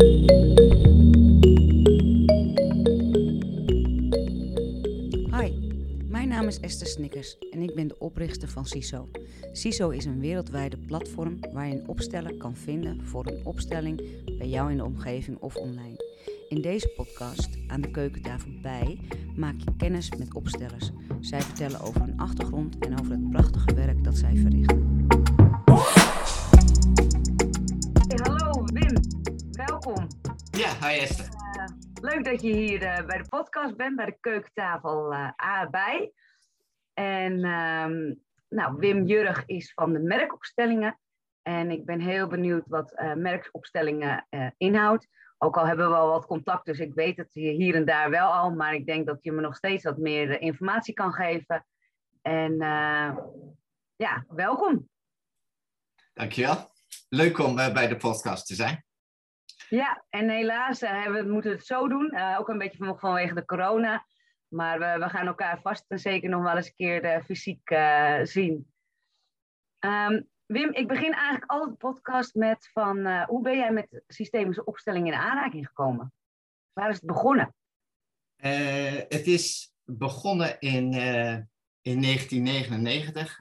Hi, mijn naam is Esther Snickers en ik ben de oprichter van CISO. CISO is een wereldwijde platform waar je een opsteller kan vinden voor een opstelling bij jou in de omgeving of online. In deze podcast, aan de keukentafel bij, maak je kennis met opstellers. Zij vertellen over hun achtergrond en over het prachtige werk dat zij verrichten. Hey, hallo Wim, welkom. Ja, hi Esther. Leuk dat je hier bij de podcast bent, bij de keukentafel bij. En Wim Jurg is van de merkopstellingen. En ik ben heel benieuwd wat merkopstellingen inhoudt. Ook al hebben we wel wat contact, dus ik weet het hier en daar wel al. Maar ik denk dat je me nog steeds wat meer informatie kan geven. En welkom. Dankjewel. Leuk om bij de podcast te zijn. Ja, en helaas we moeten het zo doen. Ook een beetje vanwege de corona. Maar we gaan elkaar vast en zeker nog wel eens een keer fysiek zien. Wim, ik begin eigenlijk altijd de podcast met van... hoe ben jij met systemische opstellingen in aanraking gekomen? Waar is het begonnen? Het is begonnen in 1999.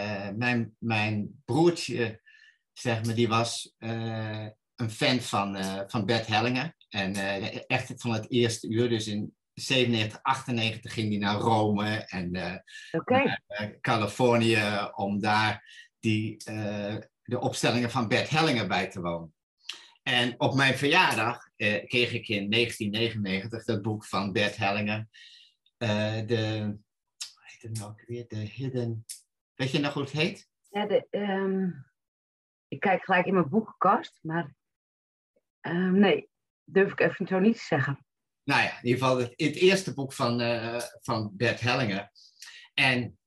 Mijn broertje, zeg maar, die was een fan van Bert Hellinger. En echt van het eerste uur. Dus in 97, 98 ging hij naar Rome en naar Californië om daar de opstellingen van Bert Hellinger bij te wonen. En op mijn verjaardag kreeg ik in 1999 dat boek van Bert Hellinger. Hoe heet het nou weer? De Hidden... Weet je nog hoe het heet? Ja, ik kijk gelijk in mijn boekenkast, maar nee, durf ik even zo niet te zeggen. Nou ja, in ieder geval het eerste boek van Bert Hellinger. En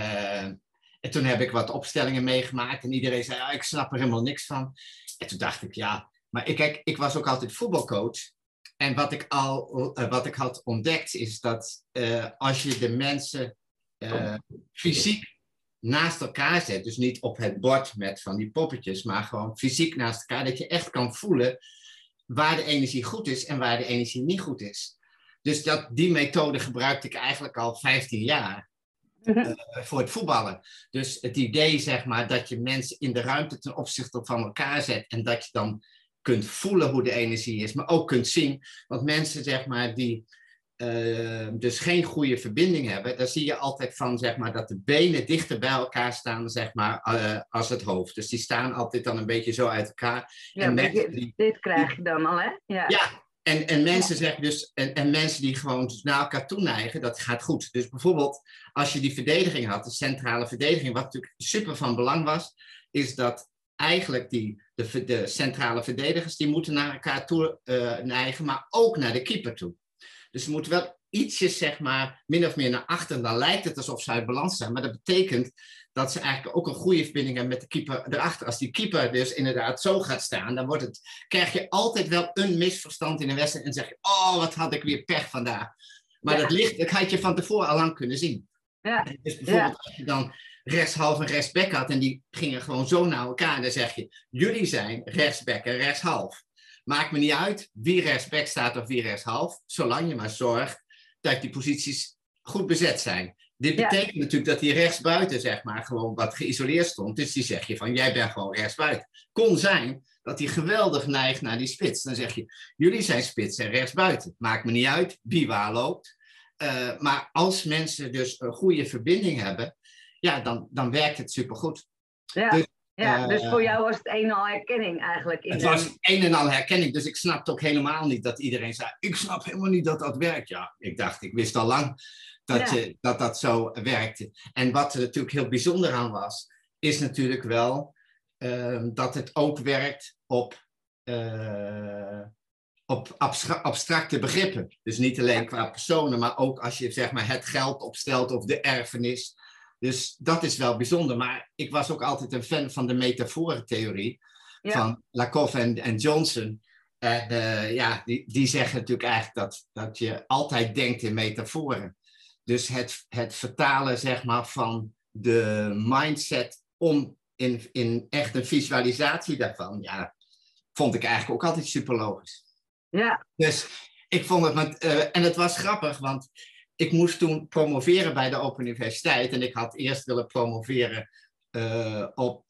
toen heb ik wat opstellingen meegemaakt en iedereen zei, ik snap er helemaal niks van. En toen dacht ik, maar ik was ook altijd voetbalcoach. En wat ik had ontdekt is dat als je de mensen fysiek naast elkaar zet, dus niet op het bord met van die poppetjes, maar gewoon fysiek naast elkaar, dat je echt kan voelen waar de energie goed is en waar de energie niet goed is. Dus die methode gebruikte ik eigenlijk al 15 jaar. Voor het voetballen. Dus het idee, zeg maar, dat je mensen in de ruimte ten opzichte van elkaar zet en dat je dan kunt voelen hoe de energie is, maar ook kunt zien, want mensen, zeg maar, die dus geen goede verbinding hebben, daar zie je altijd van, zeg maar, dat de benen dichter bij elkaar staan, zeg maar, als het hoofd. Dus die staan altijd dan een beetje zo uit elkaar. Ja, en dit krijg je dan al, hè? Ja. En mensen zeggen dus, en mensen die gewoon naar elkaar toe neigen, dat gaat goed. Dus bijvoorbeeld, als je die verdediging had, de centrale verdediging, wat natuurlijk super van belang was, is dat eigenlijk de centrale verdedigers, die moeten naar elkaar toe neigen, maar ook naar de keeper toe. Dus ze moeten wel ietsjes, zeg maar, min of meer naar achter, dan lijkt het alsof ze uit balans zijn, maar dat betekent dat ze eigenlijk ook een goede verbinding hebben met de keeper erachter. Als die keeper dus inderdaad zo gaat staan, dan krijg je altijd wel een misverstand in de wedstrijd en zeg je, wat had ik weer pech vandaag. Maar dat had je van tevoren al lang kunnen zien. Ja. Dus bijvoorbeeld als je dan rechtshalf en rechtsback had en die gingen gewoon zo naar elkaar, dan zeg je, jullie zijn rechtsback en rechtshalf. Maakt me niet uit wie rechtsback staat of wie rechtshalf, zolang je maar zorgt dat die posities goed bezet zijn. Dit betekent natuurlijk dat die rechtsbuiten, zeg maar, gewoon wat geïsoleerd stond. Dus die zeg je van, jij bent gewoon rechtsbuiten. Kon zijn dat hij geweldig neigt naar die spits. Dan zeg je, jullie zijn spits en rechtsbuiten. Maakt me niet uit wie waar loopt. Maar als mensen dus een goede verbinding hebben, dan werkt het supergoed. Ja. Dus voor jou was het een en al herkenning eigenlijk. Het was een en al herkenning, dus ik snapte ook helemaal niet dat iedereen zei, ik snap helemaal niet dat dat werkt. Ja, ik wist al lang dat zo werkte. En wat er natuurlijk heel bijzonder aan was, is natuurlijk wel dat het ook werkt op abstracte begrippen. Dus niet alleen qua personen, maar ook als je, zeg maar, het geld opstelt of de erfenis. Dus dat is wel bijzonder. Maar ik was ook altijd een fan van de metaforentheorie van Lakoff en Johnson. En die zeggen natuurlijk eigenlijk dat je altijd denkt in metaforen. Dus het vertalen, zeg maar, van de mindset om in echt een visualisatie daarvan, vond ik eigenlijk ook altijd super logisch. Ja. Dus ik vond het, en het was grappig, want ik moest toen promoveren bij de Open Universiteit. En ik had eerst willen promoveren op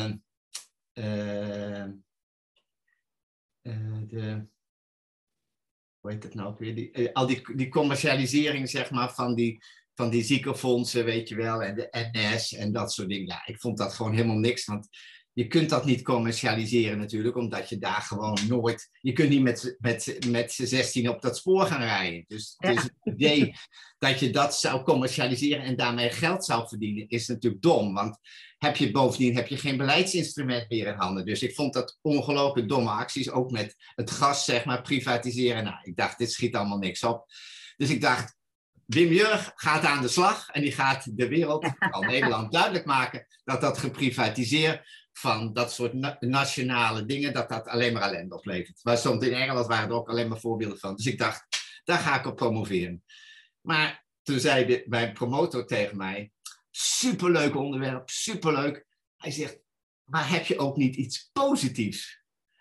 hoe heet het nou ook weer? Al die commercialisering, zeg maar, van die ziekenfondsen, weet je wel, en de NS en dat soort dingen. Ja, ik vond dat gewoon helemaal niks, want je kunt dat niet commercialiseren natuurlijk, omdat je daar gewoon nooit... Je kunt niet met z'n 16 op dat spoor gaan rijden. Dus het idee dat je dat zou commercialiseren en daarmee geld zou verdienen, is natuurlijk dom. Want bovendien heb je geen beleidsinstrument meer in handen. Dus ik vond dat ongelooflijk domme acties, ook met het gas, zeg maar, privatiseren. Nou, ik dacht, dit schiet allemaal niks op. Dus ik dacht, Wim Jurg gaat aan de slag en die gaat de wereld, al Nederland, duidelijk maken dat dat geprivatiseerd van dat soort nationale dingen, dat alleen maar ellende oplevert. Maar soms in Engeland waren er ook alleen maar voorbeelden van. Dus ik dacht, daar ga ik op promoveren. Maar toen zei mijn promotor tegen mij, superleuk onderwerp, superleuk. Hij zegt, maar heb je ook niet iets positiefs?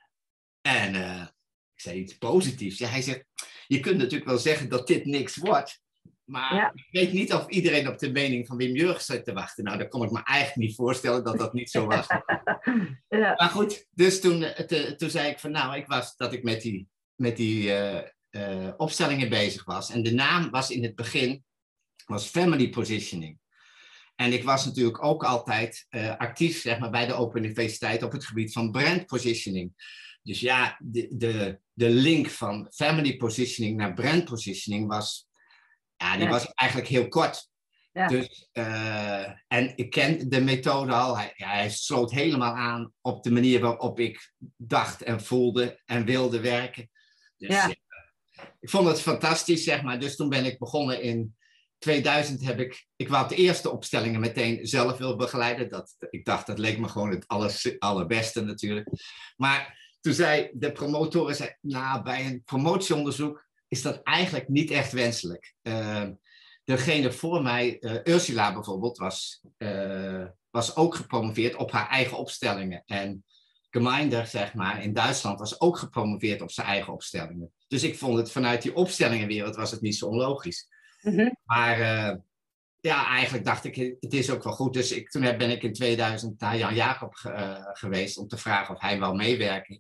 En ik zei, iets positiefs? Ja, hij zegt, je kunt natuurlijk wel zeggen dat dit niks wordt. Maar ik weet niet of iedereen op de mening van Wim Jurg zit te wachten. Nou, dat kon ik me eigenlijk niet voorstellen dat dat niet zo was. Ja. Maar goed, dus toen zei ik van nou, dat ik met die opstellingen bezig was. En de naam was in het begin, was Family Positioning. En ik was natuurlijk ook altijd actief, zeg maar, bij de Open Universiteit op het gebied van brand positioning. Dus ja, de link van family positioning naar brand positioning was... Ja, die was eigenlijk heel kort. Ja. Dus, en ik ken de methode al. Hij sloot helemaal aan op de manier waarop ik dacht en voelde en wilde werken. Dus ik vond het fantastisch, zeg maar. Dus toen ben ik begonnen in 2000. Ik wou de eerste opstellingen meteen zelf willen begeleiden. Ik dacht, dat leek me gewoon het allerbeste natuurlijk. Maar toen zei de promotoren, nou, bij een promotieonderzoek is dat eigenlijk niet echt wenselijk. Degene voor mij, Ursula bijvoorbeeld, was ook gepromoveerd op haar eigen opstellingen. En Gemeinder, zeg maar, in Duitsland was ook gepromoveerd op zijn eigen opstellingen. Dus ik vond het vanuit die opstellingenwereld was het niet zo onlogisch. Mm-hmm. Maar eigenlijk dacht ik, het is ook wel goed. Dus toen ben ik in 2000 naar Jan Jacob geweest om te vragen of hij wou meewerken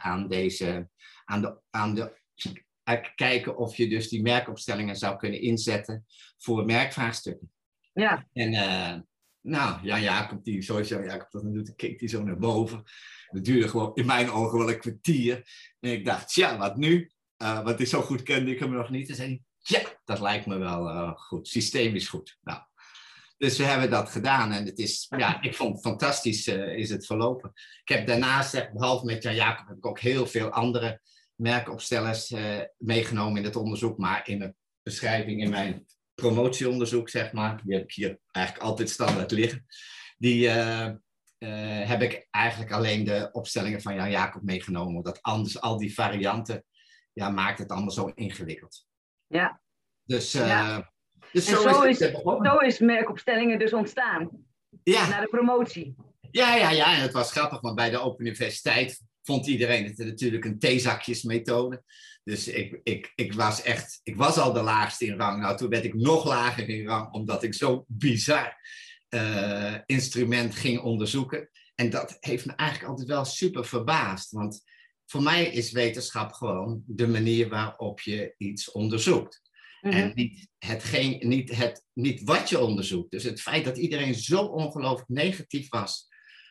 aan de kijken of je dus die merkopstellingen zou kunnen inzetten voor merkvraagstukken. Ja. En Jan Jacob, zoals Jan Jacob dat dan doet, keek hij zo naar boven. Dat duurde gewoon in mijn ogen wel een kwartier. En ik dacht, tja, wat nu? Want zo goed kende ik hem nog niet. En zei hij, ja, dat lijkt me wel goed. Systeem is goed. Nou, dus we hebben dat gedaan. En het is, ik vond het fantastisch is het verlopen. Ik heb daarnaast, behalve met Jan Jacob, heb ik ook heel veel andere merkopstellers meegenomen in het onderzoek, maar in de beschrijving in mijn promotieonderzoek, zeg maar, die heb ik hier eigenlijk altijd standaard liggen, die heb ik eigenlijk alleen de opstellingen van Jan Jacob meegenomen, omdat anders al die varianten, maakt het allemaal zo ingewikkeld. Ja. Dus, dus zo is merkopstellingen dus ontstaan, na de promotie. Ja, en het was grappig, want bij de Open Universiteit vond iedereen het natuurlijk een theezakjesmethode. Dus ik was al de laagste in rang. Nou, toen werd ik nog lager in rang, omdat ik zo'n bizar instrument ging onderzoeken. En dat heeft me eigenlijk altijd wel super verbaasd. Want voor mij is wetenschap gewoon de manier waarop je iets onderzoekt. Mm-hmm. En niet wat je onderzoekt. Dus het feit dat iedereen zo ongelooflijk negatief was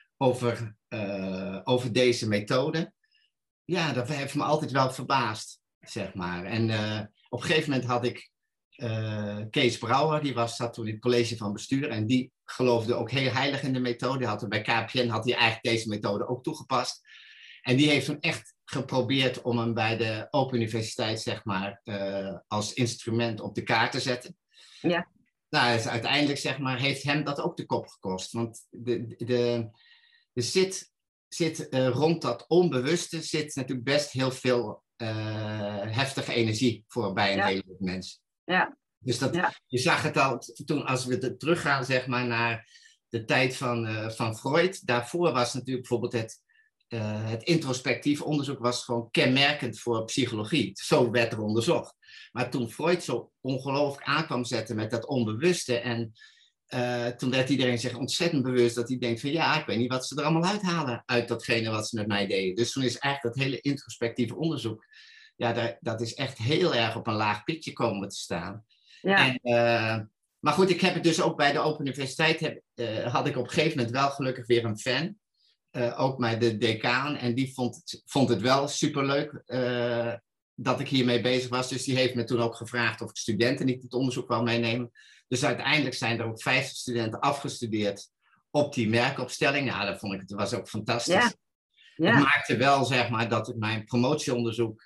over deze methode. Ja, dat heeft me altijd wel verbaasd, zeg maar. En op een gegeven moment had ik Kees Brouwer, die zat toen in het college van bestuur en die geloofde ook heel heilig in de methode. Bij KPN had hij eigenlijk deze methode ook toegepast. En die heeft toen echt geprobeerd om hem bij de Open Universiteit, zeg maar, als instrument op de kaart te zetten. Ja. Nou, dus uiteindelijk, zeg maar, heeft hem dat ook de kop gekost. Want er zit rond dat onbewuste zit natuurlijk best heel veel heftige energie voor bij een heleboel mensen. Ja. Dus je zag het al toen, als we teruggaan, zeg maar, naar de tijd van Freud. Daarvoor was natuurlijk bijvoorbeeld het introspectief onderzoek was gewoon kenmerkend voor psychologie. Zo werd er onderzocht. Maar toen Freud zo ongelooflijk aan kwam zetten met dat onbewuste en toen werd iedereen zich ontzettend bewust dat hij denkt van ja, ik weet niet wat ze er allemaal uithalen uit datgene wat ze met mij deden. Dus toen is eigenlijk dat hele introspectieve onderzoik, ja, dat is echt heel erg op een laag pitje komen te staan. Ja. Maar goed, ik heb het dus ook bij de Open Universiteit, had ik op een gegeven moment wel gelukkig weer een fan. Ook bij de decaan. En die vond het wel superleuk dat ik hiermee bezig was. Dus die heeft me toen ook gevraagd of ik studenten niet het onderzoek wou meenemen. Dus uiteindelijk zijn er ook 50 studenten afgestudeerd op die merkopstelling. Ja, dat vond ik, het was ook fantastisch. Ja. Ja. Het maakte wel, zeg maar, dat mijn promotieonderzoek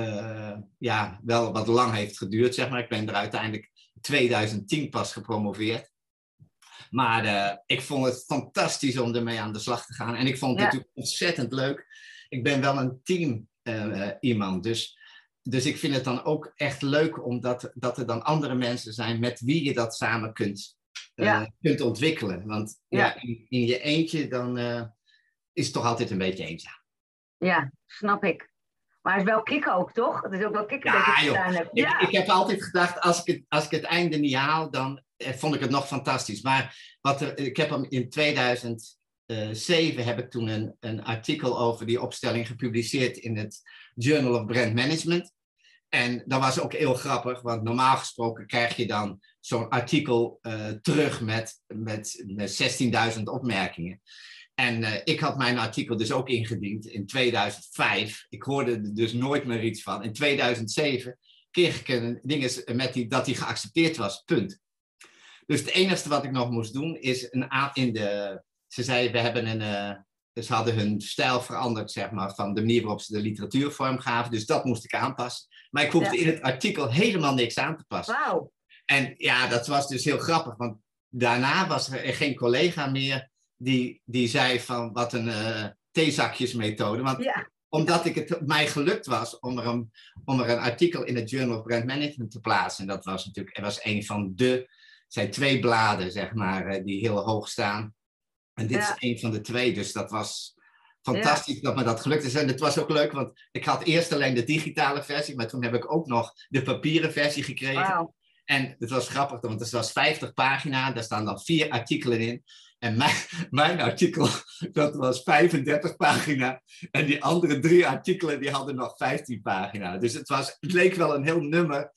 wel wat lang heeft geduurd, zeg maar. Ik ben er uiteindelijk 2010 pas gepromoveerd. Maar ik vond het fantastisch om ermee aan de slag te gaan. En ik vond het natuurlijk ontzettend leuk. Ik ben wel een team iemand. Dus ik vind het dan ook echt leuk omdat dat er dan andere mensen zijn met wie je dat samen kunt ontwikkelen. Want in je eentje dan is het toch altijd een beetje eenzaam. Ja, snap ik. Maar het is wel kicken ook, toch? Het is ook wel kicken dat je het gedaan hebt. Ja. Ik heb altijd gedacht, als ik het einde niet haal, dan vond ik het nog fantastisch. Maar ik heb hem in 2007 heb ik toen een artikel over die opstelling gepubliceerd in het Journal of Brand Management. En dat was ook heel grappig, want normaal gesproken krijg je dan zo'n artikel terug met 16.000 opmerkingen. En ik had mijn artikel dus ook ingediend in 2005. Ik hoorde er dus nooit meer iets van. In 2007 kreeg ik een ding dat die geaccepteerd was, punt. Dus het enige wat ik nog moest doen is ze zeiden, ze hadden hun stijl veranderd, zeg maar, van de manier waarop ze de literatuur vormgaven. Dus dat moest ik aanpassen. Maar ik hoefde in het artikel helemaal niks aan te passen. Wauw. En ja, dat was dus heel grappig, want daarna was er geen collega meer die zei van wat een theezakjesmethode. Want omdat het mij gelukt was om er een artikel in het Journal of Brand Management te plaatsen. En dat was natuurlijk, er was een van zijn 2 bladen, zeg maar, die heel hoog staan. En dit is een van de 2, dus dat was fantastisch dat me dat gelukt is. En het was ook leuk, want ik had eerst alleen de digitale versie, maar toen heb ik ook nog de papieren versie gekregen. Wow. En het was grappig, want het was 50 pagina's, daar staan dan 4 artikelen in. En mijn artikel, dat was 35 pagina's. En die andere 3 artikelen, die hadden nog 15 pagina's. Dus het leek wel een heel nummer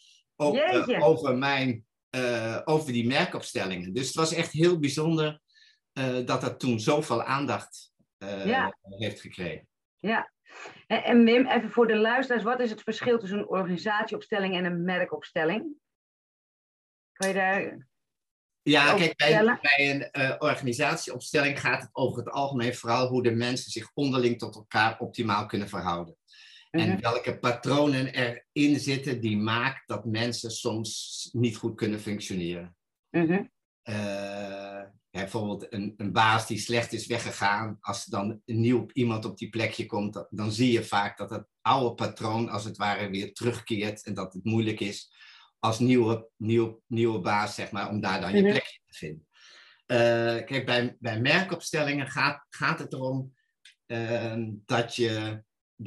over die merkopstellingen. Dus het was echt heel bijzonder dat dat toen zoveel aandacht heeft gekregen. Ja. En Wim, even voor de luisteraars, wat is het verschil tussen een organisatieopstelling en een merkopstelling? Kan je daar... Ja, kijk, bij een organisatieopstelling gaat het over het algemeen vooral hoe de mensen zich onderling tot elkaar optimaal kunnen verhouden. Mm-hmm. En welke patronen erin zitten die maken dat mensen soms niet goed kunnen functioneren. Mm-hmm. Bijvoorbeeld een baas die slecht is weggegaan, als er dan een nieuw iemand op die plekje komt, dan zie je vaak dat het oude patroon als het ware weer terugkeert en dat het moeilijk is als nieuwe baas, zeg maar, om daar dan je plekje te vinden. Kijk, bij merkopstellingen gaat het erom dat je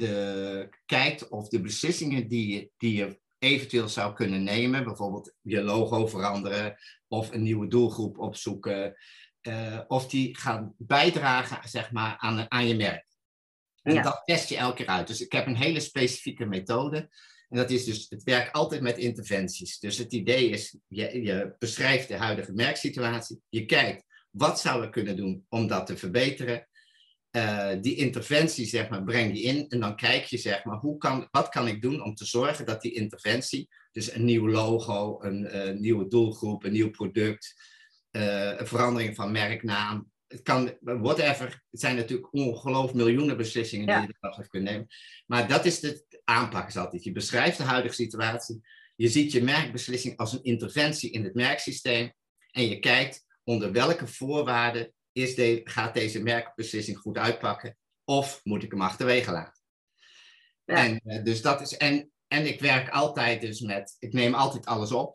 kijkt of de beslissingen die je eventueel zou kunnen nemen, bijvoorbeeld je logo veranderen of een nieuwe doelgroep opzoeken, of die gaan bijdragen, zeg maar, aan je merk. En dat test je elke keer uit. Dus ik heb een hele specifieke methode. En dat is dus, het werkt altijd met interventies. Dus het idee is, je beschrijft de huidige merksituatie. Je kijkt, wat zou we kunnen doen om dat te verbeteren? Die interventie, zeg maar, breng je in. En dan kijk je, zeg maar, wat kan ik doen om te zorgen dat die interventie, dus een nieuw logo, een nieuwe doelgroep, een nieuw product, een verandering van merknaam. Het kan, whatever. Het zijn natuurlijk ongelooflijk miljoenen beslissingen die je er nog kunt nemen. Maar dat is de aanpak is altijd. Je beschrijft de huidige situatie. Je ziet je merkbeslissing als een interventie in het merksysteem. En je kijkt onder welke voorwaarden gaat deze merkbeslissing goed uitpakken. Of moet ik hem achterwege laten. Ja. En, dus dat is, en ik werk altijd dus ik neem altijd alles op.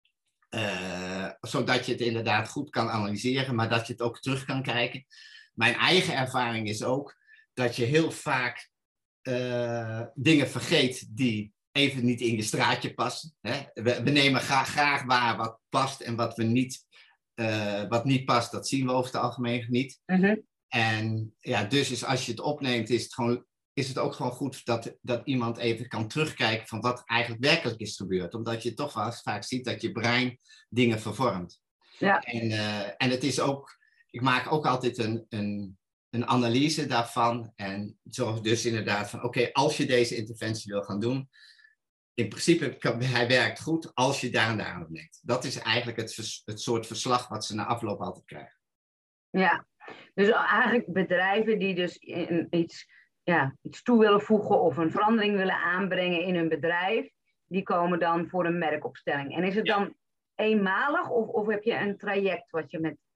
Zodat je het inderdaad goed kan analyseren, maar dat je het ook terug kan kijken. Mijn eigen ervaring is ook dat je heel vaak dingen vergeet die even niet in je straatje passen. Hè? We nemen graag waar wat past en wat niet past, dat zien we over het algemeen niet. Mm-hmm. En ja, dus als je het opneemt, is het ook gewoon goed dat iemand even kan terugkijken van wat eigenlijk werkelijk is gebeurd. Omdat je toch wel vaak ziet dat je brein dingen vervormt. Ja. En het is ook, ik maak ook altijd een analyse daarvan. En zorg dus inderdaad van, oké, als je deze interventie wil gaan doen, in principe, hij werkt goed als je daar en daar aan denkt. Dat is eigenlijk het soort verslag wat ze na afloop altijd krijgen. Ja, dus eigenlijk bedrijven die dus iets toe willen voegen of een verandering willen aanbrengen in hun bedrijf, die komen dan voor een merkopstelling. En is het dan eenmalig of heb je een traject wat je met...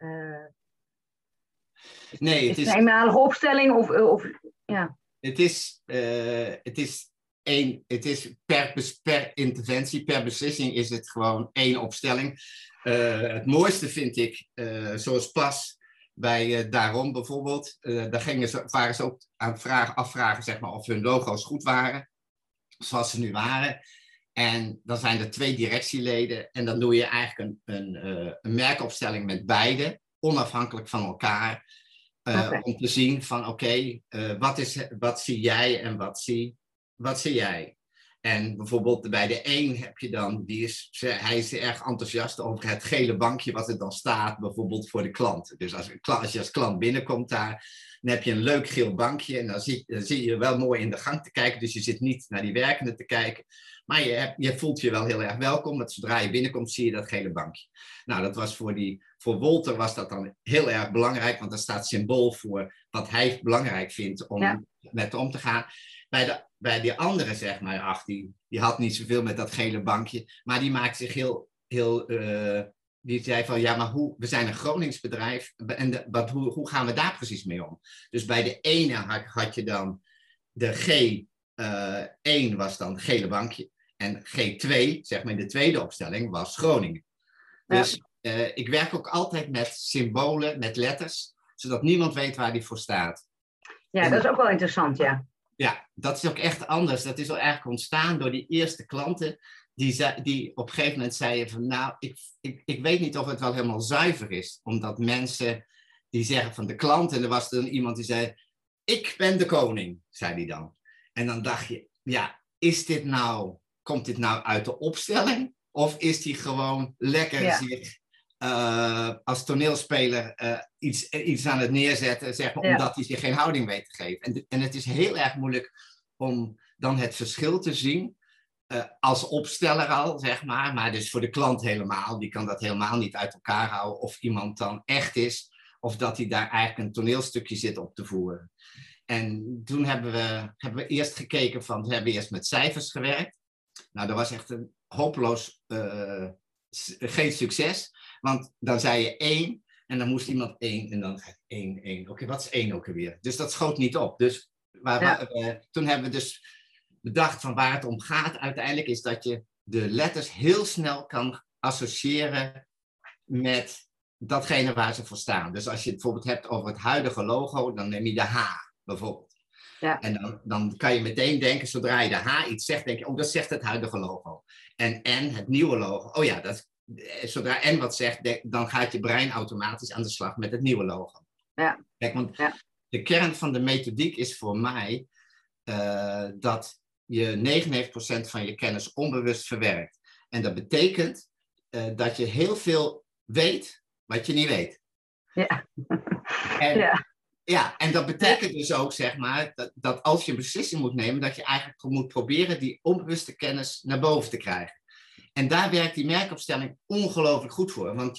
Nee, het is een eenmalige opstelling of ja. Het is per interventie, per beslissing is het gewoon 1 opstelling. Het mooiste vind ik, zoals pas bij Daarom bijvoorbeeld, daar waren ze ook aan het afvragen zeg maar, of hun logo's goed waren, zoals ze nu waren. En dan zijn er 2 directieleden en dan doe je eigenlijk een merkopstelling met beide, onafhankelijk van elkaar. Om te zien van oké, wat zie jij en wat zie jij? En bijvoorbeeld bij de een heb je dan, hij is erg enthousiast over het gele bankje wat er dan staat, bijvoorbeeld voor de klant. Dus als je als klant binnenkomt daar, dan heb je een leuk geel bankje en dan zie je wel mooi in de gang te kijken. Dus je zit niet naar die werkenden te kijken. Maar je voelt je wel heel erg welkom, want zodra je binnenkomt zie je dat gele bankje. Nou, dat was voor Wolter was dat dan heel erg belangrijk, want daar staat symbool voor wat hij belangrijk vindt om met om te gaan. Bij die andere, zeg maar, die had niet zoveel met dat gele bankje, maar die maakt zich die zei van, ja, maar we zijn een Gronings bedrijf, en hoe gaan we daar precies mee om? Dus bij de ene had je dan de G1 was dan gele bankje, en G2, zeg maar in de tweede opstelling, was Groningen. Dus ik werk ook altijd met symbolen, met letters, zodat niemand weet waar die voor staat. Ja, dat is ook wel interessant, ja. Ja, dat is ook echt anders. Dat is al eigenlijk ontstaan door die eerste klanten die op een gegeven moment zeiden van nou, ik weet niet of het wel helemaal zuiver is. Omdat mensen die zeggen van de klant, en er was dan iemand die zei, ik ben de koning, zei die dan. En dan dacht je, ja, komt dit nou uit de opstelling? Of is die gewoon lekker zich als toneelspeler iets aan het neerzetten, zeg maar, omdat hij zich geen houding weet te geven. En het is heel erg moeilijk om dan het verschil te zien, als opsteller al, zeg maar dus voor de klant helemaal, die kan dat helemaal niet uit elkaar houden, of iemand dan echt is, of dat hij daar eigenlijk een toneelstukje zit op te voeren. En toen hebben we eerst gekeken we hebben eerst met cijfers gewerkt. Nou, dat was echt een hopeloos geen succes. Want dan zei je 1 en dan moest iemand 1 en dan 1. Oké, wat is 1 ook alweer? Dus dat schoot niet op. Dus toen hebben we dus bedacht van waar het om gaat uiteindelijk is dat je de letters heel snel kan associëren met datgene waar ze voor staan. Dus als je het bijvoorbeeld hebt over het huidige logo, dan neem je de H bijvoorbeeld. Ja. En dan kan je meteen denken, zodra je de H iets zegt, denk je, dat zegt het huidige logo. En N, het nieuwe logo, zodra N wat zegt, dan gaat je brein automatisch aan de slag met het nieuwe logo. Ja. Kijk, want de kern van de methodiek is voor mij dat je 99% van je kennis onbewust verwerkt. En dat betekent dat je heel veel weet wat je niet weet. Ja. En dat betekent dus ook, zeg maar, dat als je een beslissing moet nemen, dat je eigenlijk moet proberen die onbewuste kennis naar boven te krijgen. En daar werkt die merkopstelling ongelooflijk goed voor. Want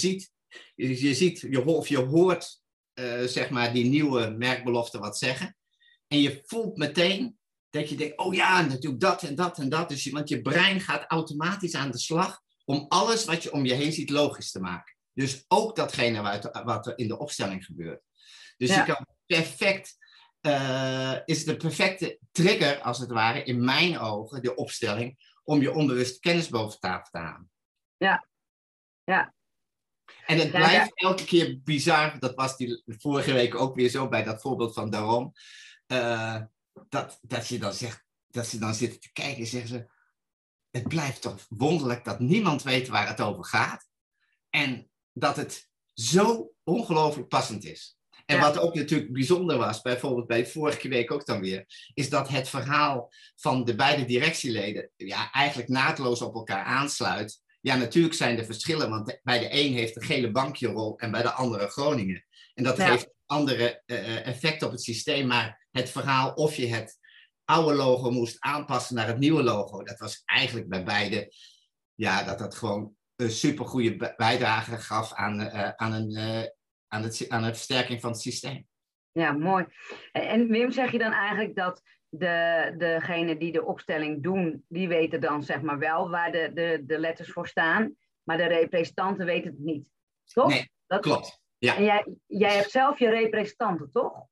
je hoort zeg maar, die nieuwe merkbelofte wat zeggen. En je voelt meteen dat je denkt, oh ja, natuurlijk dat en dat en dat. Dus, want je brein gaat automatisch aan de slag om alles wat je om je heen ziet logisch te maken. Dus ook datgene wat er in de opstelling gebeurt. Dus je kan perfect, is de perfecte trigger, als het ware, in mijn ogen, de opstelling, om je onbewuste kennis boven tafel te halen. Ja. En het blijft elke keer bizar, dat was die vorige week ook weer zo bij dat voorbeeld van Daarom. dat je dan zegt, dat ze dan zitten te kijken en zeggen ze, het blijft toch wonderlijk dat niemand weet waar het over gaat. En dat het zo ongelooflijk passend is. En wat ook natuurlijk bijzonder was, bijvoorbeeld bij vorige week ook dan weer, is dat het verhaal van de beide directieleden eigenlijk naadloos op elkaar aansluit. Ja, natuurlijk zijn er verschillen, want bij de een heeft de gele bankje-rol en bij de andere Groningen. En dat geeft andere effect op het systeem, maar het verhaal of je het oude logo moest aanpassen naar het nieuwe logo, dat was eigenlijk bij beide, dat gewoon een supergoeie bijdrage gaf aan de versterking van het systeem. Ja, mooi. En Wim, zeg je dan eigenlijk dat degene die de opstelling doen, die weten dan zeg maar wel waar de letters voor staan, maar de representanten weten het niet, toch? Nee, dat klopt. Ja. En jij hebt zelf je representanten, toch?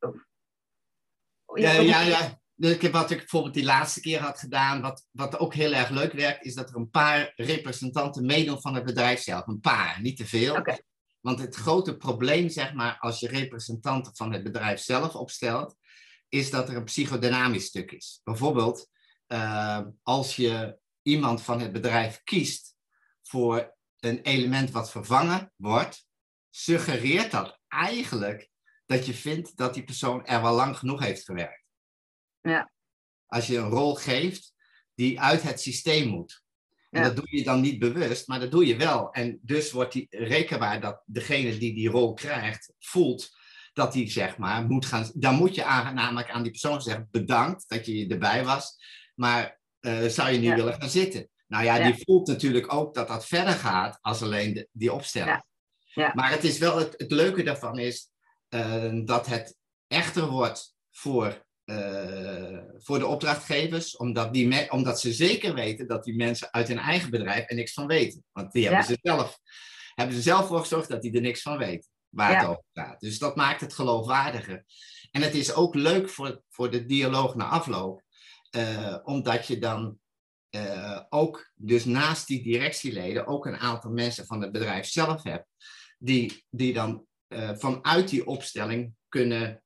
Ja. Wat ik bijvoorbeeld die laatste keer had gedaan, wat ook heel erg leuk werkt, is dat er een paar representanten meedoen van het bedrijf zelf. Een paar, niet te veel. Okay. Want het grote probleem, zeg maar, als je representanten van het bedrijf zelf opstelt, is dat er een psychodynamisch stuk is. Bijvoorbeeld, als je iemand van het bedrijf kiest voor een element wat vervangen wordt, suggereert dat eigenlijk dat je vindt dat die persoon er wel lang genoeg heeft gewerkt. Ja. Als je een rol geeft die uit het systeem moet. En dat doe je dan niet bewust, maar dat doe je wel. En dus wordt die rekenbaar dat degene die rol krijgt, voelt dat hij zeg maar moet gaan. Dan moet je namelijk aan die persoon zeggen, bedankt dat je erbij was, maar zou je nu willen gaan zitten? Nou ja, die voelt natuurlijk ook dat dat verder gaat als alleen die opstelling. Ja. Maar het is wel het leuke daarvan is dat het echter wordt voor de opdrachtgevers, omdat ze zeker weten dat die mensen uit hun eigen bedrijf er niks van weten. Want die hebben ze zelf voor gezorgd dat die er niks van weten waar het over gaat. Dus dat maakt het geloofwaardiger. En het is ook leuk voor de dialoog na afloop, omdat je dan ook dus naast die directieleden ook een aantal mensen van het bedrijf zelf hebt, die dan vanuit die opstelling kunnen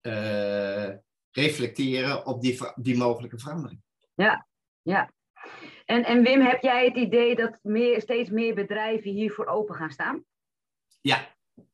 reflecteren op die mogelijke verandering. Ja. En Wim, heb jij het idee dat steeds meer bedrijven hiervoor open gaan staan? Ja.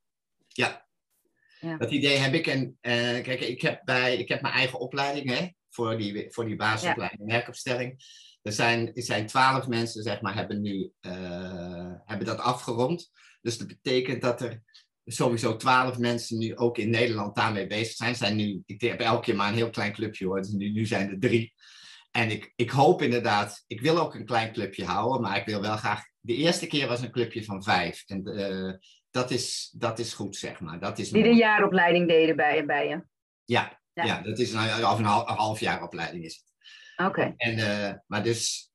Dat idee heb ik. En kijk, ik heb mijn eigen opleiding, hè, voor die basisopleiding merkopstelling. Er zijn 12 mensen, zeg maar, hebben dat afgerond. Dus dat betekent dat er sowieso 12 mensen nu ook in Nederland daarmee bezig zijn. Ik heb elke keer maar een heel klein clubje hoor. Dus nu zijn er 3. En ik hoop inderdaad, ik wil ook een klein clubje houden, maar ik wil wel graag. De eerste keer was een clubje van 5. En dat is goed, zeg maar. Dat is die de jaaropleiding deden bij je? Ja, dat is een half jaar opleiding is het. Oké. Maar dus.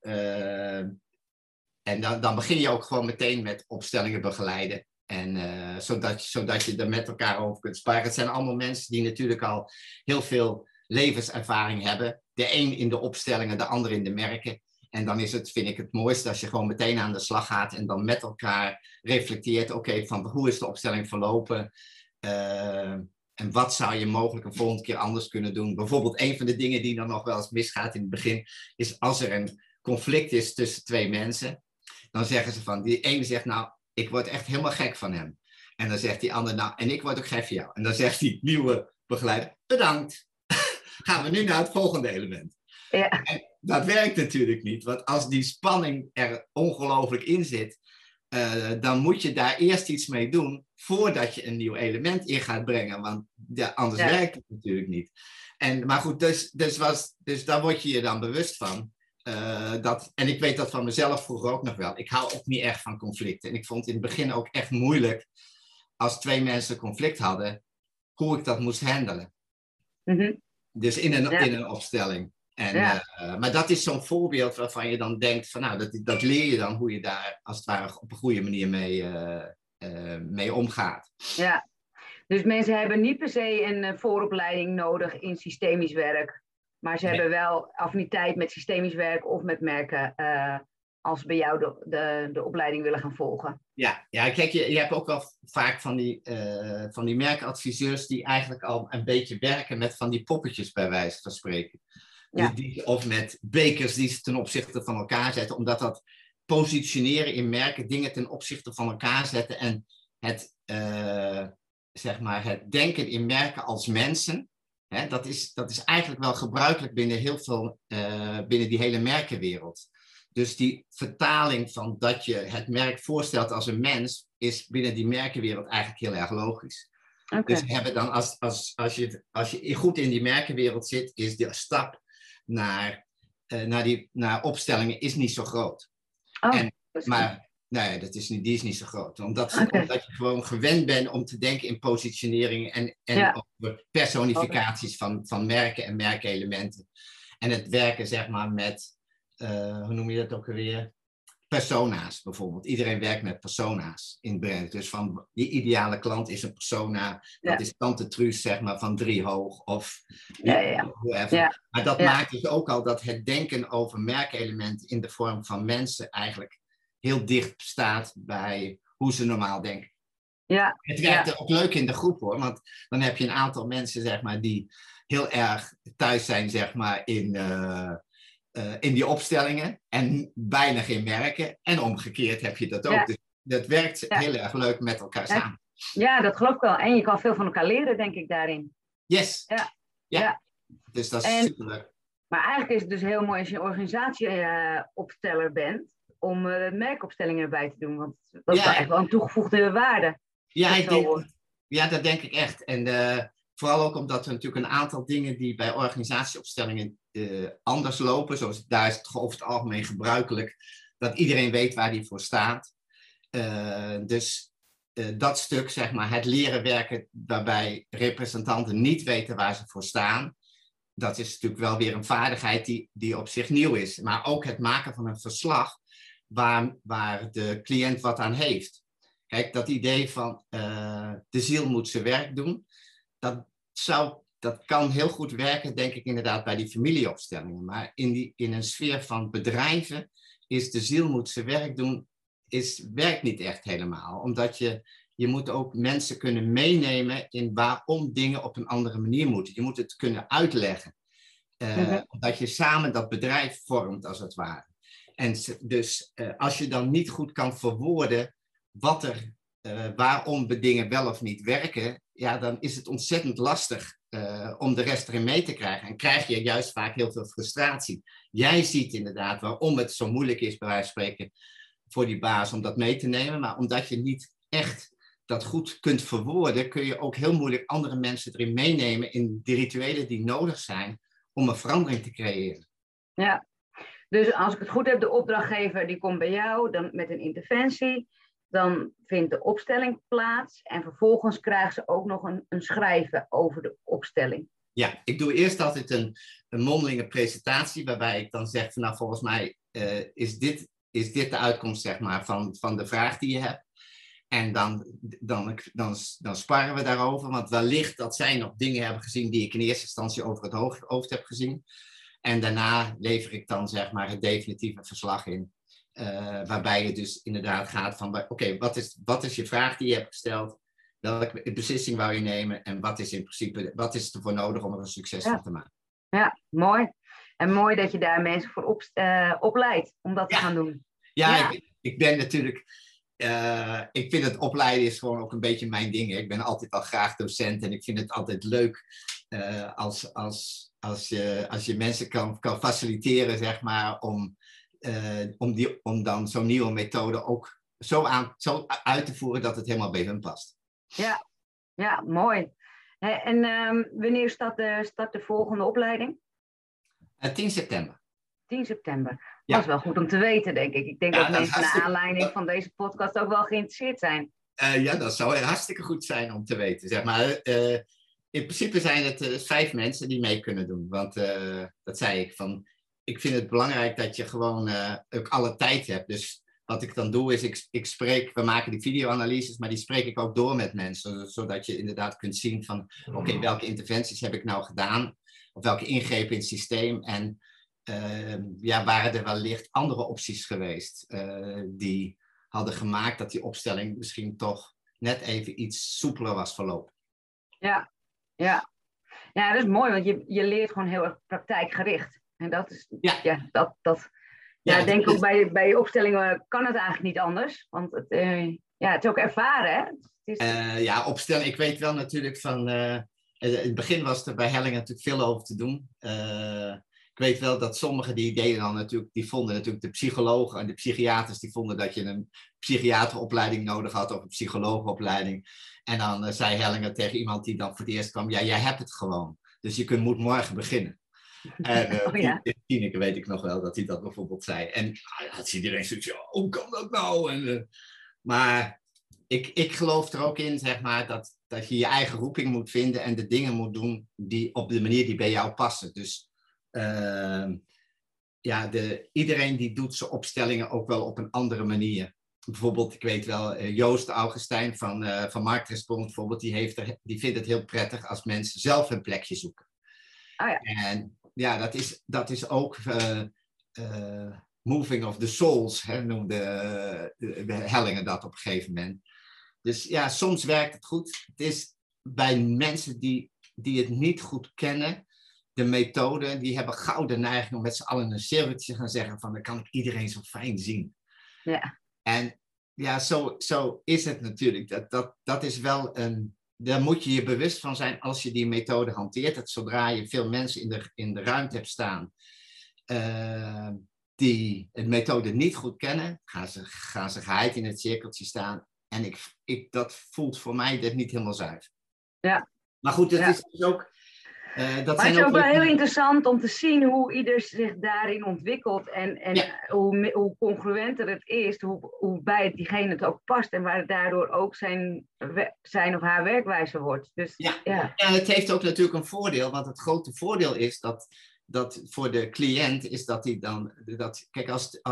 En dan begin je ook gewoon meteen met opstellingen begeleiden. En zodat je er met elkaar over kunt sparren. Het zijn allemaal mensen die natuurlijk al heel veel levenservaring hebben. De een in de opstellingen, de ander in de merken. En dan vind ik het mooiste als je gewoon meteen aan de slag gaat en dan met elkaar reflecteert. Oké, van hoe is de opstelling verlopen? En wat zou je mogelijk een volgende keer anders kunnen doen? Bijvoorbeeld een van de dingen die dan nog wel eens misgaat in het begin, is als er een conflict is tussen 2 mensen. Dan zeggen ze van, die ene zegt nou, ik word echt helemaal gek van hem. En dan zegt die ander, nou, en ik word ook gek van jou. En dan zegt die nieuwe begeleider, bedankt. Gaan we nu naar het volgende element. Ja. En dat werkt natuurlijk niet, want als die spanning er ongelooflijk in zit, dan moet je daar eerst iets mee doen voordat je een nieuw element in gaat brengen, want anders werkt het natuurlijk niet. Maar goed, dus daar word je je dan bewust van. En ik weet dat van mezelf vroeger ook nog wel. Ik hou ook niet echt van conflicten. En ik vond het in het begin ook echt moeilijk als 2 mensen conflict hadden, hoe ik dat moest handelen. Mm-hmm. Dus in een opstelling. Maar dat is zo'n voorbeeld waarvan je dan denkt van nou, dat leer je dan hoe je daar als het ware op een goede manier mee omgaat. Ja, dus mensen hebben niet per se een vooropleiding nodig in systemisch werk. Maar ze hebben wel affiniteit met systemisch werk of met merken als ze bij jou de opleiding willen gaan volgen? Ja, kijk, je hebt ook wel vaak van die merkadviseurs die eigenlijk al een beetje werken met van die poppetjes bij wijze van spreken. Ja. Of met bekers die ze ten opzichte van elkaar zetten, omdat dat positioneren in merken, dingen ten opzichte van elkaar zetten en zeg maar het denken in merken als mensen, hè, dat is eigenlijk wel gebruikelijk binnen heel veel, binnen die hele merkenwereld. Dus die vertaling van dat je het merk voorstelt als een mens, is binnen die merkenwereld eigenlijk heel erg logisch. Okay. Dus we hebben dan, als je goed in die merkenwereld zit, is de stap naar opstellingen is niet zo groot. Maar nee, die is niet zo groot. Omdat je gewoon gewend bent om te denken in positionering en over personificaties van merken en merkelementen. En het werken zeg maar met, hoe noem je dat ook alweer? Persona's bijvoorbeeld. Iedereen werkt met persona's in het brand. Dus van die ideale klant is een persona. Dat is Tante Truus zeg maar van Driehoog of whoever. Ja. Maar dat maakt dus ook al dat het denken over merkelementen in de vorm van mensen eigenlijk heel dicht staat bij hoe ze normaal denken. Ja. Het werkt ook leuk in de groep hoor. Want dan heb je een aantal mensen zeg maar die heel erg thuis zijn zeg maar in die opstellingen en weinig in merken. En omgekeerd heb je dat ook. Dus dat werkt heel erg leuk met elkaar samen. Ja, dat geloof ik wel. En je kan veel van elkaar leren, denk ik, daarin. Yes. Ja. Dus dat is superleuk. Maar eigenlijk is het dus heel mooi als je een organisatieopsteller bent, om merkopstellingen erbij te doen. Want dat is echt wel een toegevoegde waarde. Ja, dat denk ik echt. En vooral ook omdat er natuurlijk een aantal dingen die bij organisatieopstellingen anders lopen. Zoals daar is het over het algemeen gebruikelijk dat iedereen weet waar die voor staat. Dus dat stuk, zeg maar, het leren werken waarbij representanten niet weten waar ze voor staan. Dat is natuurlijk wel weer een vaardigheid die op zich nieuw is. Maar ook het maken van een verslag waar de cliënt wat aan heeft. Kijk, dat idee van de ziel moet zijn werk doen. Dat kan heel goed werken, denk ik inderdaad, bij die familieopstellingen. Maar in een sfeer van bedrijven is de ziel moet zijn werk doen, werkt niet echt helemaal. Omdat je moet ook mensen kunnen meenemen in waarom dingen op een andere manier moeten. Je moet het kunnen uitleggen. Omdat je samen dat bedrijf vormt, als het ware. En dus als je dan niet goed kan verwoorden waarom de dingen wel of niet werken, ja, dan is het ontzettend lastig om de rest erin mee te krijgen. En krijg je juist vaak heel veel frustratie. Jij ziet inderdaad waarom het zo moeilijk is, bij wijze van spreken, voor die baas om dat mee te nemen. Maar omdat je niet echt dat goed kunt verwoorden, kun je ook heel moeilijk andere mensen erin meenemen in de rituelen die nodig zijn om een verandering te creëren. Ja, dus als ik het goed heb, de opdrachtgever die komt bij jou dan met een interventie. Dan vindt de opstelling plaats en vervolgens krijgen ze ook nog een schrijven over de opstelling. Ja, ik doe eerst altijd een mondelinge presentatie waarbij ik dan zeg van nou volgens mij is dit de uitkomst zeg maar van de vraag die je hebt. En dan sparren we daarover, want wellicht dat zij nog dingen hebben gezien die ik in eerste instantie over het hoofd heb gezien. En daarna lever ik dan zeg maar het definitieve verslag in. Waarbij je dus inderdaad gaat van, oké, wat is je vraag die je hebt gesteld? Welke beslissing wou je nemen? En wat is ervoor nodig om er een succes van te maken? Ja, mooi. En mooi dat je daar mensen voor opleidt om dat te gaan doen. Ja. Ik ben natuurlijk, ik vind het opleiden is gewoon ook een beetje mijn ding. Ik ben altijd al graag docent en ik vind het altijd leuk als je mensen kan faciliteren, zeg maar, om dan zo'n nieuwe methode ook zo uit te voeren dat het helemaal bij hun past. Ja, mooi. En wanneer start de volgende opleiding? 10 september. 10 september. Dat is wel goed om te weten, denk ik. Ik denk dat mensen naar aanleiding van deze podcast ook wel geïnteresseerd zijn. Ja, dat zou hartstikke goed zijn om te weten. Zeg maar, in principe zijn het 5 mensen die mee kunnen doen. Want dat zei ik van. Ik vind het belangrijk dat je gewoon ook alle tijd hebt. Dus wat ik dan doe is, we maken die videoanalyses, maar die spreek ik ook door met mensen. Zodat je inderdaad kunt zien van, oké, welke interventies heb ik nou gedaan? Of welke ingrepen in het systeem? En waren er wellicht andere opties geweest die hadden gemaakt dat die opstelling misschien toch net even iets soepeler was verlopen. Ja, ja. Ja, dat is mooi, want je leert gewoon heel erg praktijkgericht. En dat is, ik denk ook bij opstellingen kan het eigenlijk niet anders. Want het is ook ervaren, hè? Het is... opstelling. Ik weet wel natuurlijk van... in het begin was er bij Hellingen natuurlijk veel over te doen. Ik weet wel dat sommigen die vonden natuurlijk de psychologen en de psychiaters, die vonden dat je een psychiateropleiding nodig had of een psychologenopleiding. En dan zei Hellingen tegen iemand die dan voor het eerst kwam, ja, jij hebt het gewoon. Dus je moet morgen beginnen. En Tineke weet ik nog wel dat hij dat bijvoorbeeld zei. En had iedereen zoiets, ja, hoe kan dat nou? Maar ik geloof er ook in, zeg maar, dat je je eigen roeping moet vinden en de dingen moet doen die op de manier die bij jou passen. Dus iedereen die doet zijn opstellingen ook wel op een andere manier. Bijvoorbeeld, ik weet wel, Joost Augustijn van Marktrespons bijvoorbeeld, die vindt het heel prettig als mensen zelf een plekje zoeken. Oh ja. En ja, dat is ook moving of the souls, noemde de Hellingen dat op een gegeven moment. Dus ja, soms werkt het goed. Het is bij mensen die het niet goed kennen, de methode, die hebben gauw de neiging om met z'n allen een cirkeltje te gaan zeggen van, dan kan ik iedereen zo fijn zien. Ja. En ja, zo is het natuurlijk. Dat is wel daar moet je je bewust van zijn als je die methode hanteert. Dat zodra je veel mensen in de ruimte hebt staan die de methode niet goed kennen, gaan ze geheid in het cirkeltje staan. En dat voelt voor mij dit niet helemaal zuiver. Ja. Maar goed, dat is dus ook... maar het is ook wel heel interessant om te zien hoe ieder zich daarin ontwikkelt en hoe congruenter het is, hoe bij diegene het ook past en waar het daardoor ook zijn of haar werkwijze wordt. Dus, ja, het heeft ook natuurlijk een voordeel, want het grote voordeel is dat voor de cliënt is dat hij dan... Kijk,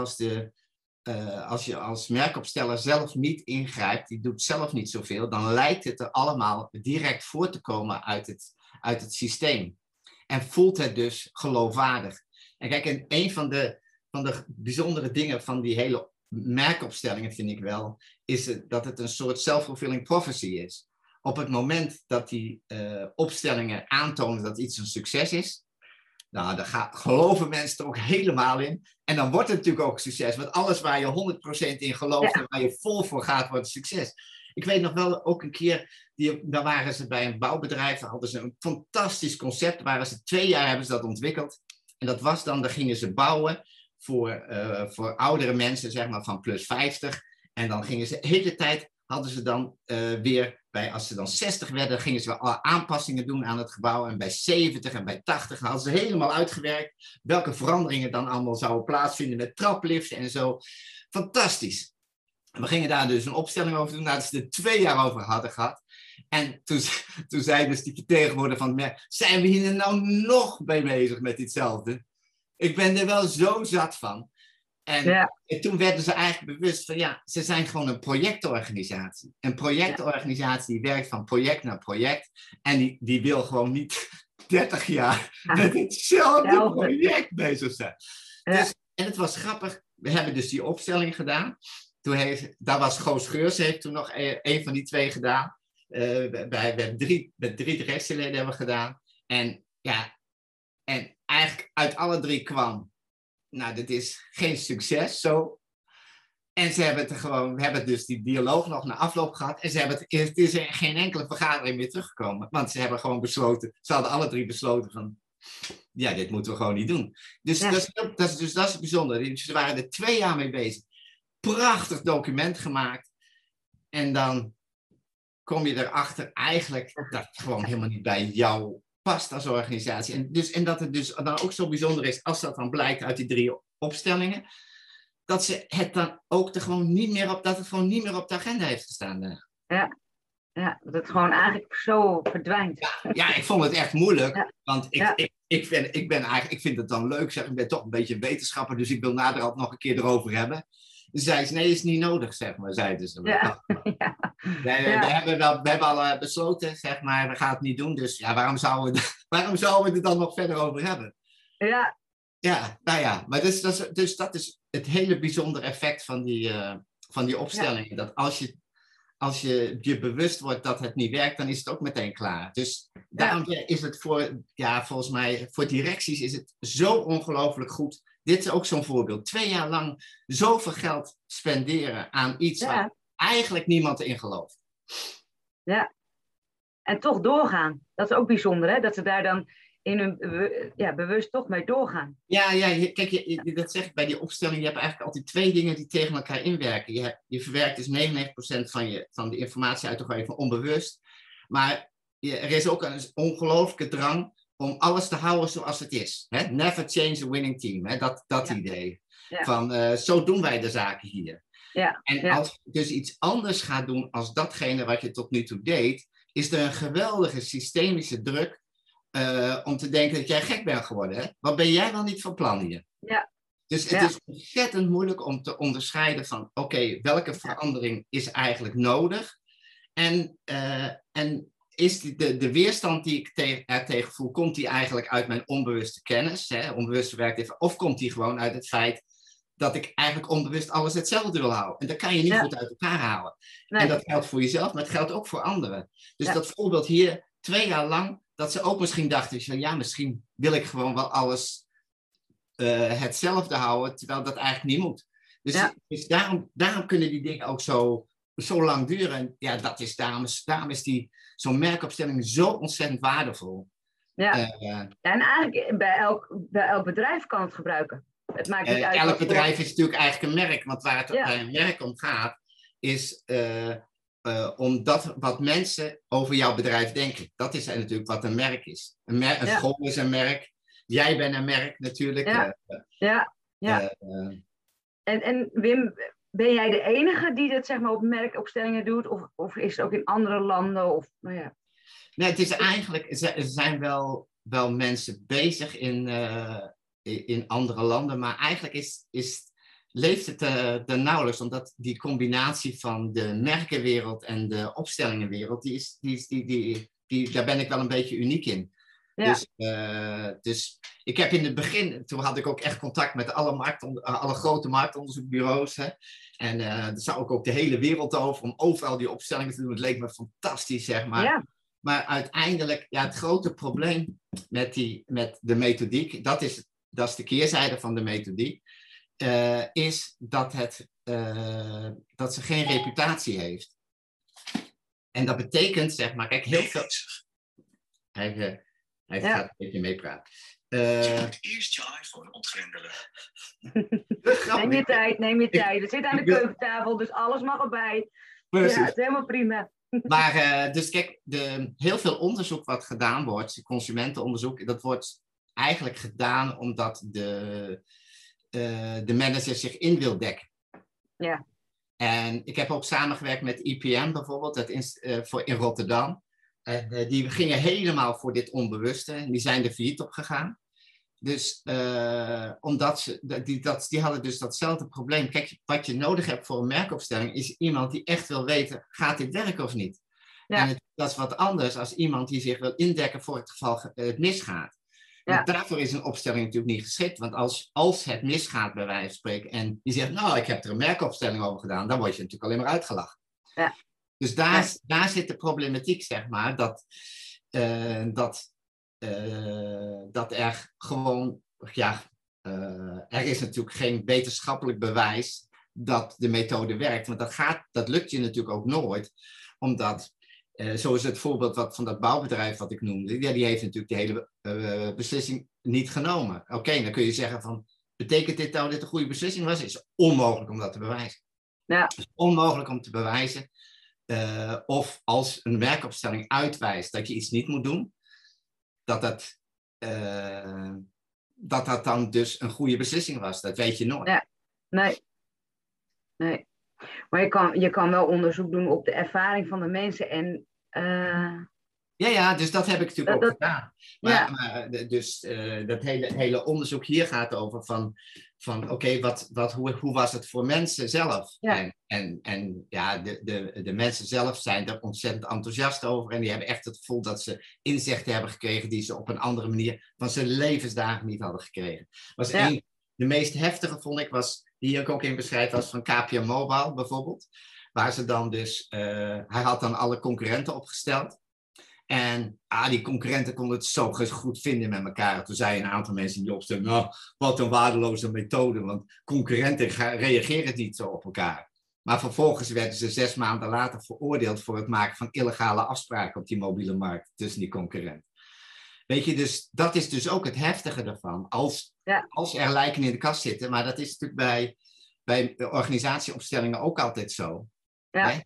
als je als merkopsteller zelf niet ingrijpt, die doet zelf niet zoveel, dan lijkt het er allemaal direct voor te komen uit het systeem. En voelt het dus geloofwaardig. En kijk, en een van de bijzondere dingen van die hele merkopstellingen vind ik wel, is dat het een soort self-fulfilling prophecy is. Op het moment dat die opstellingen aantonen dat iets een succes is, nou, dan geloven mensen er ook helemaal in. En dan wordt het natuurlijk ook een succes. Want alles waar je 100% in gelooft en waar je vol voor gaat, wordt een succes. Ik weet nog wel ook een keer, daar waren ze bij een bouwbedrijf, daar hadden ze een fantastisch concept. Waren ze 2 jaar hebben ze dat ontwikkeld. En dat was dan gingen ze bouwen voor oudere mensen, zeg maar van plus 50. En dan gingen ze de hele tijd, hadden ze dan als ze dan 60 werden, gingen ze wel aanpassingen doen aan het gebouw. En bij 70 en bij 80 hadden ze helemaal uitgewerkt welke veranderingen dan allemaal zouden plaatsvinden met trapliften en zo. Fantastisch. We gingen daar dus een opstelling over doen, nadat ze er 2 jaar over hadden gehad. En toen zei dus die vertegenwoordiger van het merk, zijn we hier nou nog mee bezig met ditzelfde? Ik ben er wel zo zat van. En toen werden ze eigenlijk bewust van, ze zijn gewoon een projectorganisatie. Een projectorganisatie die werkt van project naar project. En die wil gewoon niet 30 jaar met hetzelfde project bezig zijn. Dus, en het was grappig, we hebben dus die opstelling gedaan. Daar was Goos Geurs, heeft toen nog een van die 2 gedaan. Met 3 directieleden hebben we gedaan. En eigenlijk uit alle 3 kwam, nou, dit is geen succes, zo. En we hebben dus die dialoog nog na afloop gehad. En het is in geen enkele vergadering meer teruggekomen. Want ze hebben gewoon besloten, ze hadden alle 3 besloten van, dit moeten we gewoon niet doen. Dus dat is bijzonder. Dus ze waren er 2 jaar mee bezig. Prachtig document gemaakt. En dan kom je erachter eigenlijk dat het gewoon helemaal niet bij jou past als organisatie. En dat het dus dan ook zo bijzonder is, als dat dan blijkt uit die 3 opstellingen, dat ze het dan ook gewoon niet meer op de agenda heeft gestaan. Ja, dat het gewoon eigenlijk zo verdwijnt. Ja, ik vond het echt moeilijk, want ik vind het dan leuk, zeg, ik ben toch een beetje een wetenschapper, dus ik wil naderhand nog een keer erover hebben. Dus zei ze, nee, is niet nodig, zeg maar, zeiden ze. We hebben al besloten, zeg maar, we gaan het niet doen, dus waarom zouden we het er dan nog verder over hebben? Ja, Ja, nou ja, maar dus dat is het hele bijzondere effect van die opstellingen. Dat als je je bewust wordt dat het niet werkt, dan is het ook meteen klaar. Dus daarom is het volgens mij, voor directies is het zo ongelooflijk goed. Dit is ook zo'n voorbeeld. 2 jaar lang zoveel geld spenderen aan iets waar eigenlijk niemand in gelooft. Ja, en toch doorgaan. Dat is ook bijzonder, hè? Dat ze daar dan in hun bewust toch mee doorgaan. Ja, kijk, dat zeg ik bij die opstelling. Je hebt eigenlijk altijd 2 dingen die tegen elkaar inwerken. Je verwerkt dus 99% van de informatie uit de gewoon onbewust. Maar er is ook een ongelooflijke drang om alles te houden zoals het is. Hè? Never change a winning team. Hè? Dat idee. Ja. Van, zo doen wij de zaken hier. Ja. En als je dus iets anders gaat doen als datgene wat je tot nu toe deed, is er een geweldige systemische druk om te denken dat jij gek bent geworden. Hè? Wat ben jij wel niet van plan hier? Ja. Dus het is ontzettend moeilijk om te onderscheiden van oké, welke verandering is eigenlijk nodig? En is de weerstand die ik er tegen voel, komt die eigenlijk uit mijn onbewuste kennis? Hè? Onbewuste werkt even, of komt die gewoon uit het feit dat ik eigenlijk onbewust alles hetzelfde wil houden? En dat kan je niet goed uit elkaar halen. Nee. En dat geldt voor jezelf, maar het geldt ook voor anderen. Dus dat voorbeeld hier, 2 jaar lang, dat ze ook misschien dachten van ja, misschien wil ik gewoon wel alles hetzelfde houden, terwijl dat eigenlijk niet moet. Dus daarom kunnen die dingen ook zo lang duren. En ja, daarom is zo'n merkopstelling zo ontzettend waardevol. Ja, en eigenlijk bij elk bedrijf kan het gebruiken. Het maakt niet uit. Elk bedrijf is natuurlijk eigenlijk een merk, want waar het bij een merk om gaat, is om dat wat mensen over jouw bedrijf denken. Dat is natuurlijk wat een merk is. Een school is een merk. Jij bent een merk natuurlijk. En Wim, ben jij de enige die dat zeg maar op merkopstellingen doet? Of is het ook in andere landen? Of, Nee, het is eigenlijk, er zijn wel mensen bezig in andere landen, maar eigenlijk leeft het er nauwelijks, omdat die combinatie van de merkenwereld en de opstellingenwereld, daar ben ik wel een beetje uniek in. Ja. Dus ik heb in het begin, toen had ik ook echt contact met alle grote marktonderzoekbureaus. Hè? En daar zou ik ook de hele wereld over, om overal die opstellingen te doen. Het leek me fantastisch, zeg maar. Ja. Maar uiteindelijk, het grote probleem met de methodiek, dat is de keerzijde van de methodiek, is dat ze geen reputatie heeft. En dat betekent, zeg maar, kijk, heel veel... Hij gaat een beetje meepraten. Je moet eerst je iPhone ontgrendelen. Neem je tijd. We zitten aan de keukentafel, dus alles mag erbij. Precies. Ja, het is helemaal prima. Maar dus kijk, heel veel onderzoek wat gedaan wordt, consumentenonderzoek, dat wordt eigenlijk gedaan omdat de manager zich in wil dekken. Ja. En ik heb ook samengewerkt met IPM bijvoorbeeld, in Rotterdam. En die gingen helemaal voor dit onbewuste. En die zijn er failliet op gegaan. Dus omdat die hadden dus datzelfde probleem. Kijk, wat je nodig hebt voor een merkopstelling is iemand die echt wil weten, gaat dit werken of niet? Ja. En dat is wat anders als iemand die zich wil indekken voor het geval het misgaat. Ja. Want daarvoor is een opstelling natuurlijk niet geschikt. Want als het misgaat bij wijze van spreken en je zegt, nou, ik heb er een merkopstelling over gedaan, dan word je natuurlijk alleen maar uitgelachen. Ja. Dus daar zit de problematiek, zeg maar, dat er gewoon, er is natuurlijk geen wetenschappelijk bewijs dat de methode werkt. Want dat lukt je natuurlijk ook nooit, omdat, zoals het voorbeeld van dat bouwbedrijf wat ik noemde, die heeft natuurlijk de hele beslissing niet genomen. Oké, dan kun je zeggen van, betekent dit nou dat dit een goede beslissing was? Het is onmogelijk om dat te bewijzen. Ja. Het is onmogelijk om te bewijzen. Of als een merkopstelling uitwijst dat je iets niet moet doen, dat dan dus een goede beslissing was. Dat weet je nooit. Ja. Nee. Maar je kan wel onderzoek doen op de ervaring van de mensen. En, Ja, dus dat heb ik natuurlijk ook gedaan. Maar dus dat hele onderzoek hier gaat over van van oké, hoe was het voor mensen zelf? Ja. En ja, de mensen zelf zijn er ontzettend enthousiast over. En die hebben echt het gevoel dat ze inzichten hebben gekregen die ze op een andere manier van zijn levensdagen niet hadden gekregen. De meest heftige vond ik die ik ook in beschrijf, was van KPN Mobile bijvoorbeeld. Waar ze dan dus, hij had dan alle concurrenten opgesteld. En die concurrenten konden het zo goed vinden met elkaar. Toen zeiden een aantal mensen die opstelden, nou, wat een waardeloze methode, want concurrenten reageren niet zo op elkaar. Maar vervolgens werden ze 6 maanden later veroordeeld voor het maken van illegale afspraken op die mobiele markt tussen die concurrenten. Weet je, dus dat is dus ook het heftige ervan. Als er lijken in de kast zitten, maar dat is natuurlijk bij organisatieopstellingen ook altijd zo. Ja.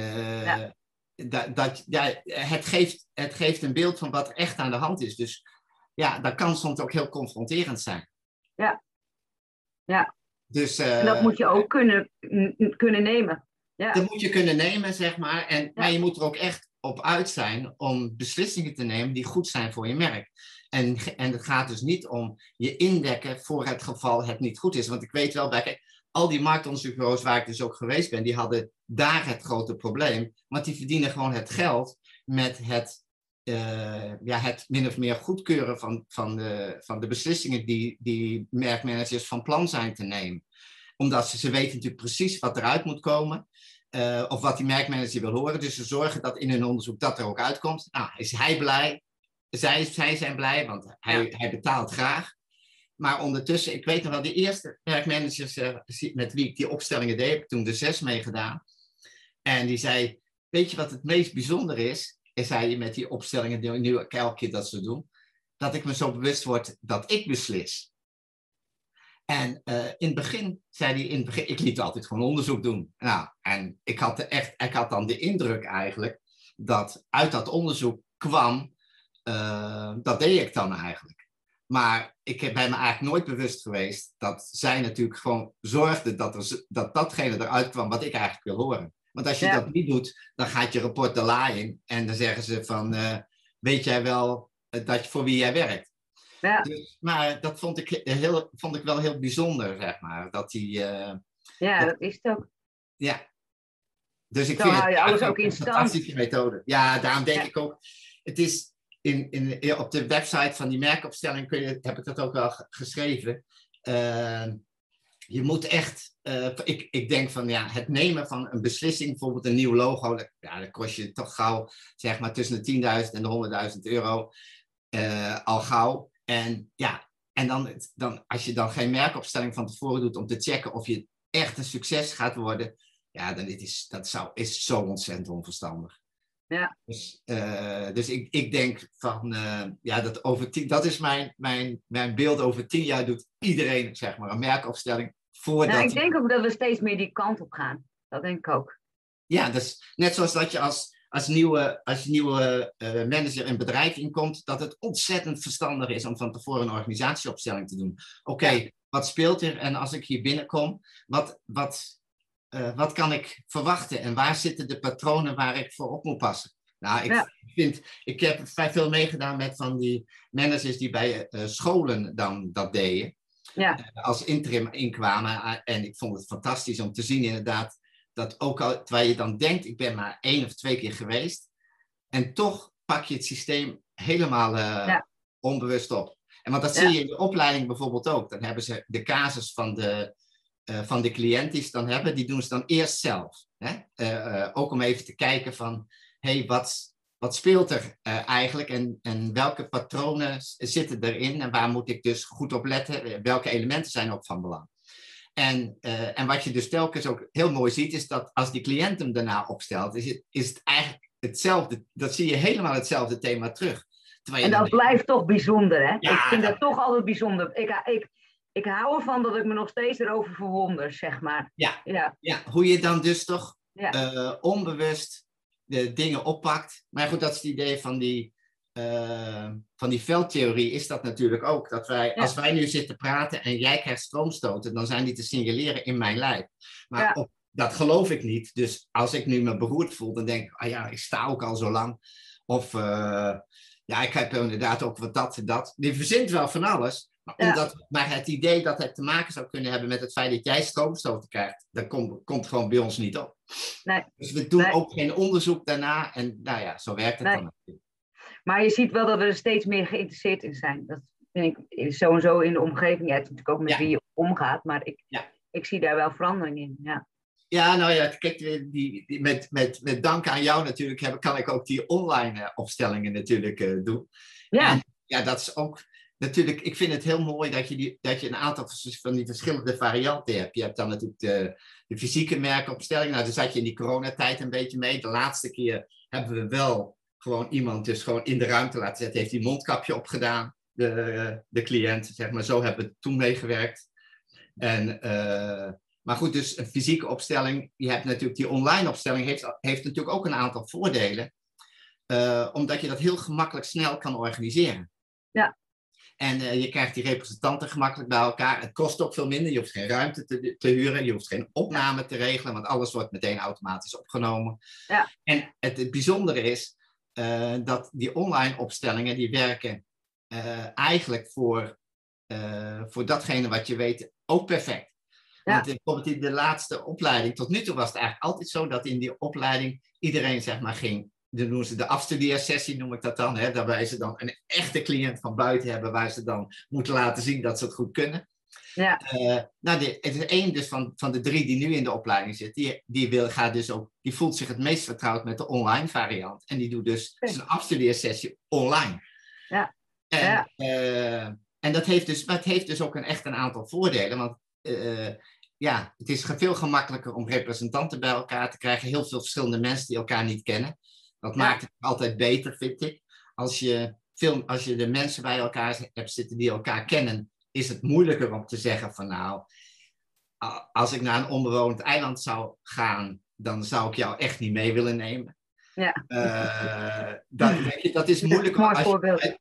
Het geeft een beeld van wat er echt aan de hand is. Dus ja, dat kan soms ook heel confronterend zijn. Ja. Dus, en dat moet je ook kunnen nemen. Ja. Dat moet je kunnen nemen, zeg maar. Maar je moet er ook echt op uit zijn om beslissingen te nemen die goed zijn voor je merk. En het gaat dus niet om je indekken voor het geval het niet goed is. Want ik weet wel, al die marktonderzoekbureaus waar ik dus ook geweest ben, die hadden daar het grote probleem. Want die verdienen gewoon het geld met het min of meer goedkeuren van de beslissingen die merkmanagers van plan zijn te nemen. Omdat ze weten natuurlijk precies wat eruit moet komen. Of wat die merkmanager wil horen. Dus ze zorgen dat in hun onderzoek dat er ook uitkomt. Nou, is hij blij? Zij zijn blij, want hij betaalt graag. Maar ondertussen, ik weet nog wel, de eerste merkmanagers met wie ik die opstellingen deed, heb ik toen de 6 meegedaan. En die zei, weet je wat het meest bijzonder is? Zei je met die opstellingen, nu elke keer dat ze doen, dat ik me zo bewust word dat ik beslis. En in het begin zei hij, ik liet altijd gewoon onderzoek doen. Nou, en ik had dan de indruk eigenlijk, dat uit dat onderzoek kwam, dat deed ik dan eigenlijk. Maar ik ben me eigenlijk nooit bewust geweest dat zij natuurlijk gewoon zorgde dat datgene eruit kwam wat ik eigenlijk wil horen. Want als je dat niet doet, dan gaat je rapport de la in en dan zeggen ze van, weet jij wel voor wie jij werkt? Ja. Dus, maar dat vond ik wel heel bijzonder, zeg maar. Dat dat is het ook. Ja. Dus ik Zo vind hou je alles ook in een stand. fantastische methode. Ja, daarom denk ik ook, het is op de website van die merkopstelling heb ik dat ook wel geschreven. Je moet echt, ik denk van het nemen van een beslissing, bijvoorbeeld een nieuw logo, dat kost je toch gauw, zeg maar tussen de 10.000 en de 100.000 euro al gauw. En dan als je dan geen merkopstelling van tevoren doet om te checken of je echt een succes gaat worden, dan is zo ontzettend onverstandig. Ja. Dus ik denk van, dat is mijn beeld. Over 10 jaar doet iedereen, zeg maar, een merkopstelling. Ik denk ook dat we steeds meer die kant op gaan. Dat denk ik ook. Ja, dus net zoals dat je als nieuwe manager een bedrijf inkomt, dat het ontzettend verstandig is om van tevoren een organisatieopstelling te doen. Oké, wat speelt er? En als ik hier binnenkom, wat kan ik verwachten? En waar zitten de patronen waar ik voor op moet passen? Nou, ik heb vrij veel meegedaan met van die managers die bij scholen dan dat deden. Ja. Als interim inkwamen. En ik vond het fantastisch om te zien inderdaad, dat ook al, terwijl je dan denkt, ik ben maar 1 of 2 keer geweest. En toch pak je het systeem helemaal onbewust op. En want dat zie je in de opleiding bijvoorbeeld ook. Dan hebben ze de casus van de cliënt die ze dan hebben, die doen ze dan eerst zelf. Hè? Ook om even te kijken van, wat speelt er eigenlijk en welke patronen zitten erin en waar moet ik dus goed op letten? Welke elementen zijn ook van belang? En wat je dus telkens ook heel mooi ziet, is dat als die cliënt hem daarna opstelt, is het eigenlijk hetzelfde. Dat zie je helemaal hetzelfde thema terug. En dat blijft toch bijzonder, hè? Ja, ik vind dat toch altijd bijzonder. Ik hou ervan dat ik me nog steeds erover verwonder, zeg maar. Ja, hoe je dan dus toch onbewust de dingen oppakt. Maar goed, dat is het idee van die veldtheorie is dat natuurlijk ook. Dat als wij nu zitten praten en jij krijgt stroomstoten, dan zijn die te signaleren in mijn lijf. Maar dat geloof ik niet. Dus als ik nu me beroerd voel, dan denk ik, ik sta ook al zo lang. Of ik heb inderdaad ook wat dat en dat. Die verzint wel van alles. Maar het idee dat het te maken zou kunnen hebben met het feit dat jij stroomstoten krijgt, dat komt gewoon bij ons niet op. Nee. Dus we doen ook geen onderzoek daarna en nou ja, zo werkt het dan natuurlijk. Maar je ziet wel dat we er steeds meer geïnteresseerd in zijn. Dat vind ik sowieso in de omgeving. Ja, het is natuurlijk ook met wie je omgaat, maar ik zie daar wel verandering in. Ja. Ja, nou ja, kijk, met dank aan jou natuurlijk kan ik ook die online opstellingen natuurlijk doen. Ja. En ja, dat is ook natuurlijk, ik vind het heel mooi dat je een aantal van die verschillende varianten hebt. Je hebt dan natuurlijk de fysieke merkopstelling. Nou, daar zat je in die coronatijd een beetje mee. De laatste keer hebben we wel gewoon iemand dus gewoon in de ruimte laten zetten. Heeft die mondkapje opgedaan, de cliënt, zeg maar. Zo hebben we toen meegewerkt. Maar goed, dus een fysieke opstelling. Je hebt natuurlijk die online opstelling heeft natuurlijk ook een aantal voordelen. Omdat je dat heel gemakkelijk snel kan organiseren. Ja. En je krijgt die representanten gemakkelijk bij elkaar. Het kost ook veel minder. Je hoeft geen ruimte te huren. Je hoeft geen opname te regelen. Want alles wordt meteen automatisch opgenomen. Ja. En het bijzondere is dat die online opstellingen die werken eigenlijk voor datgene wat je weet ook perfect. Ja. Want bijvoorbeeld in de laatste opleiding, tot nu toe was het eigenlijk altijd zo dat in die opleiding iedereen zeg maar ging, dan noemen ze de afstudeersessie, noem ik dat dan, hè, waarbij ze dan een echte cliënt van buiten hebben, waar ze dan moeten laten zien dat ze het goed kunnen. Ja. Het is één dus van de 3 die nu in de opleiding zit, die voelt zich het meest vertrouwd met de online variant. En die doet dus zijn afstudeersessie online. Ja. En dat heeft dus ook echt een aantal voordelen, want het is veel gemakkelijker om representanten bij elkaar te krijgen. Heel veel verschillende mensen die elkaar niet kennen. Dat maakt het altijd beter, vind ik. Als je de mensen bij elkaar hebt zitten die elkaar kennen, is het moeilijker om te zeggen van nou, als ik naar een onbewoond eiland zou gaan, dan zou ik jou echt niet mee willen nemen. Ja. Dat is moeilijk. Mooi voorbeeld.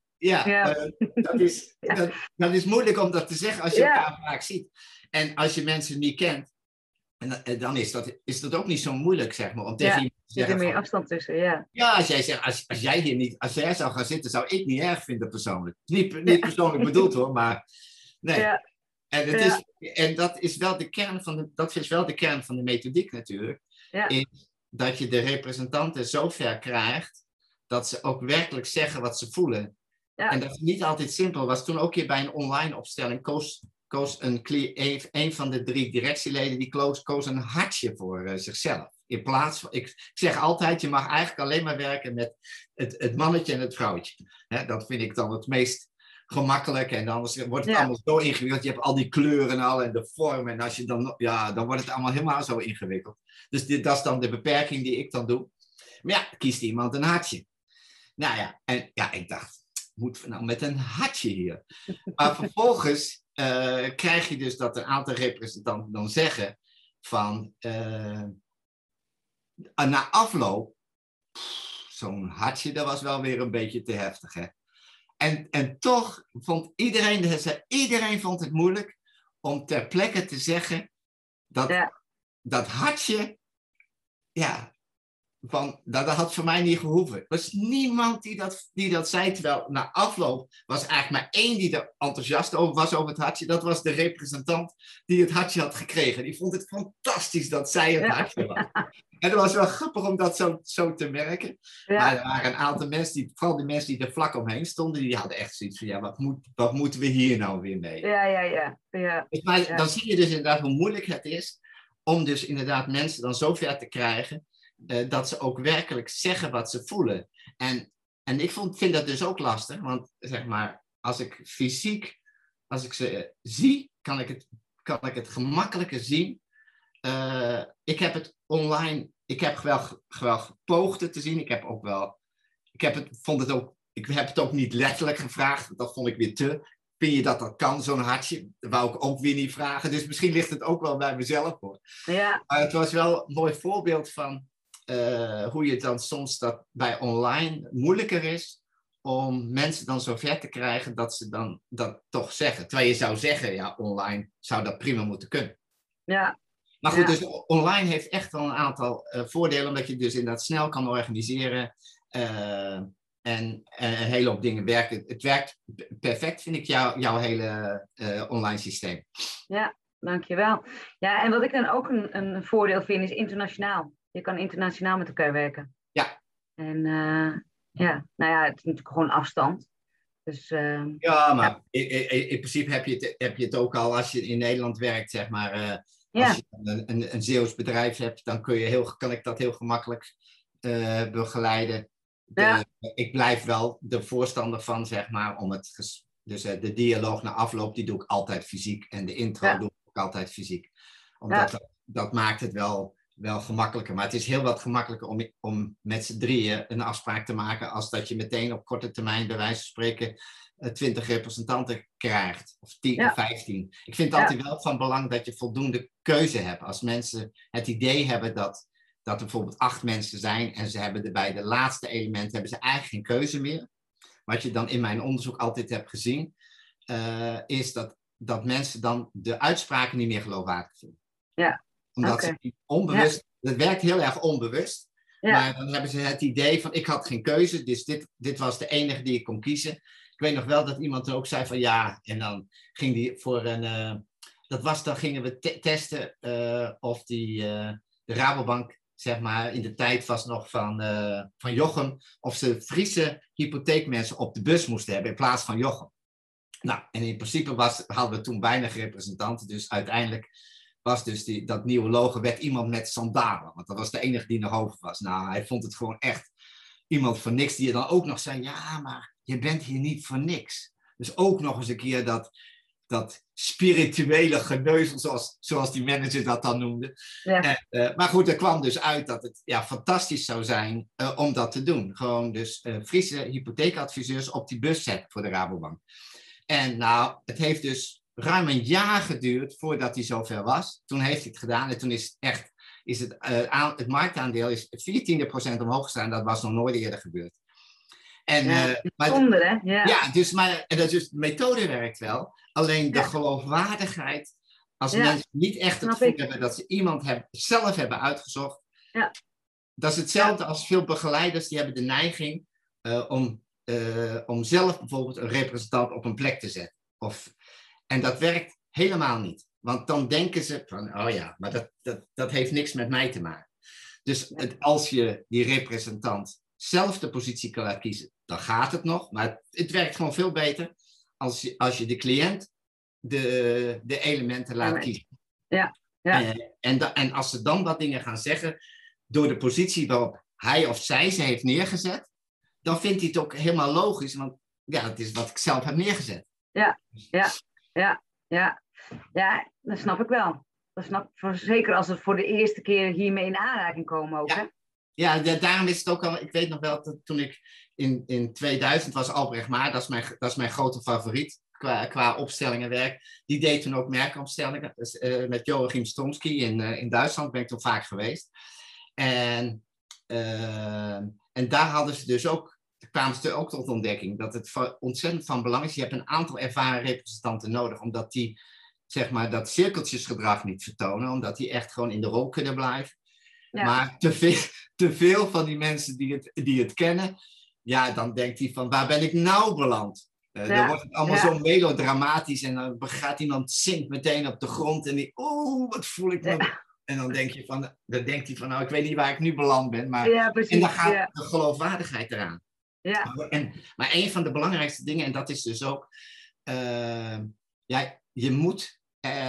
Dat is moeilijk om dat te zeggen als je elkaar vaak ziet. En als je mensen niet kent, dan is dat ook niet zo moeilijk, zeg maar, om tegen iemand te zeggen. Er is meer afstand tussen, ja. Ja, als jij zegt, als jij zou gaan zitten, zou ik niet erg vinden persoonlijk. Niet persoonlijk bedoeld hoor, maar nee. Ja. En dat is wel de kern van de methodiek natuurlijk. Ja. Is dat je de representanten zo ver krijgt dat ze ook werkelijk zeggen wat ze voelen. Ja. En dat is niet altijd simpel. Was toen ook hier bij een online opstelling koos een van de 3 directieleden, die koos een hartje voor zichzelf. In plaats van, ik zeg altijd, je mag eigenlijk alleen maar werken met het mannetje en het vrouwtje. Dat vind ik dan het meest gemakkelijk. En anders wordt het allemaal zo ingewikkeld. Je hebt al die kleuren al en de vormen. En als je dan wordt het allemaal helemaal zo ingewikkeld. Dus dat is dan de beperking die ik dan doe. Maar kiest iemand een hartje. Nou ja, ik dacht, moeten we nou met een hartje hier? Maar vervolgens krijg je dus dat een aantal representanten dan zeggen van na afloop, zo'n hartje, dat was wel weer een beetje te heftig, hè? En toch vond iedereen vond het moeilijk om ter plekke te zeggen dat hartje, dat had voor mij niet gehoeven. Er was niemand die dat zei, terwijl na afloop was eigenlijk maar 1 die er enthousiast over was over het hartje. Dat was de representant die het hartje had gekregen. Die vond het fantastisch dat zij het hartje was. En het was wel grappig om dat zo te merken. Ja. Maar er waren een aantal mensen, vooral de mensen die er vlak omheen stonden, die hadden echt zoiets van, wat moeten we hier nou weer mee? Maar dan zie je dus inderdaad hoe moeilijk het is om dus inderdaad mensen dan zo ver te krijgen dat ze ook werkelijk zeggen wat ze voelen. En ik vind dat dus ook lastig, want zeg maar, als ik ze zie, kan ik het gemakkelijker zien. Ik heb het online, ik heb wel gepoogd het te zien. Ik heb het ook niet letterlijk gevraagd, dat vond ik weer te. Vind je dat kan, zo'n hartje? Dat wou ik ook weer niet vragen. Dus misschien ligt het ook wel bij mezelf hoor. Ja. Maar het was wel een mooi voorbeeld van hoe je dan soms dat bij online moeilijker is om mensen dan zover te krijgen dat ze dan dat toch zeggen. Terwijl je zou zeggen, online zou dat prima moeten kunnen. Ja. Maar goed, dus online heeft echt wel een aantal voordelen, omdat je dus inderdaad snel kan organiseren. een hele hoop dingen werken. Het werkt perfect, vind ik, jouw hele online systeem. Ja, dankjewel. Ja, en wat ik dan ook een voordeel vind, is internationaal. Je kan internationaal met elkaar werken. Ja. En ja, nou ja, het is natuurlijk gewoon afstand. Dus, ja, maar in principe heb je het ook al als je in Nederland werkt, zeg maar. Als je een Zeeuws bedrijf hebt, dan kan ik dat heel gemakkelijk begeleiden. Ik blijf wel de voorstander van, zeg maar, dus de dialoog na afloop, die doe ik altijd fysiek. En de intro doe ik ook altijd fysiek. Omdat dat maakt het wel gemakkelijker. Maar het is heel wat gemakkelijker om met z'n drieën een afspraak te maken, als dat je meteen op korte termijn, bij wijze van spreken, 20 representanten krijgt. Of 10 of 15. Ik vind het altijd wel van belang dat je voldoende keuze hebt. Als mensen het idee hebben dat er bijvoorbeeld 8 mensen zijn en ze hebben bij de laatste element hebben ze eigenlijk geen keuze meer. Wat je dan in mijn onderzoek altijd hebt gezien, is dat mensen dan de uitspraken niet meer geloofwaardig vinden. Ja. Omdat ze onbewust, het werkt heel erg onbewust, maar dan hebben ze het idee van ik had geen keuze, dus dit was de enige die ik kon kiezen. Ik weet nog wel dat iemand er ook zei van ja, en dan ging die voor dan gingen we testen of de Rabobank, zeg maar, in de tijd was nog van Jochem, of ze Friese hypotheekmensen op de bus moesten hebben in plaats van Jochem. Nou, en in principe hadden we toen weinig representanten, dus uiteindelijk was dus dat nieuwe logo, werd iemand met sandalen, want dat was de enige die nog over was. Nou, hij vond het gewoon echt iemand voor niks, die je dan ook nog zei, ja, maar je bent hier niet voor niks. Dus ook nog eens een keer dat spirituele geneuzel, zoals die manager dat dan noemde. Ja. Maar goed, er kwam dus uit dat het fantastisch zou zijn om dat te doen. Gewoon dus Friese hypotheekadviseurs op die bus zetten voor de Rabobank. En nou, het heeft dus ruim een jaar geduurd voordat hij zover was. Toen heeft hij het gedaan en toen is het marktaandeel is 14% omhoog gestaan. Dat was nog nooit eerder gebeurd. En, bijzonder, hè? Ja, de methode werkt wel. Alleen de geloofwaardigheid, als mensen niet echt het gevoel hebben dat ze iemand zelf hebben uitgezocht. Ja. Dat is hetzelfde als veel begeleiders, die hebben de neiging om zelf bijvoorbeeld een representant op een plek te zetten. En dat werkt helemaal niet. Want dan denken ze van, oh ja, maar dat heeft niks met mij te maken. Dus als je die representant zelf de positie kan laten kiezen, dan gaat het nog. Maar het werkt gewoon veel beter als je de cliënt de elementen laat kiezen. Ja. En als ze dan wat dingen gaan zeggen, door de positie waarop hij of zij ze heeft neergezet, dan vindt hij het ook helemaal logisch, want het is wat ik zelf heb neergezet. Ja, dat snap ik wel. Zeker als het voor de eerste keer hiermee in aanraking komen ook, hè? Ja, daarom is het ook al, ik weet nog wel dat toen ik in 2000 was Albrecht Maar, dat is mijn grote favoriet qua opstellingenwerk. Die deed toen ook merkopstellingen met Joachim Stomsky in Duitsland, ben ik toen vaak geweest. En daar hadden ze dus kwamen ze ook tot ontdekking dat het ontzettend van belang is. Je hebt een aantal ervaren representanten nodig, omdat die, zeg maar, dat cirkeltjesgedrag niet vertonen, omdat die echt gewoon in de rol kunnen blijven. Ja. Maar te veel van die mensen die het kennen, dan denkt hij van, waar ben ik nou beland? Dan wordt het allemaal zo melodramatisch en dan gaat iemand zinkt meteen op de grond en wat voel ik nou? En dan denkt hij van, nou, ik weet niet waar ik nu beland ben, maar en dan gaat de geloofwaardigheid eraan. Ja. Maar een van de belangrijkste dingen, en dat is dus ook, je moet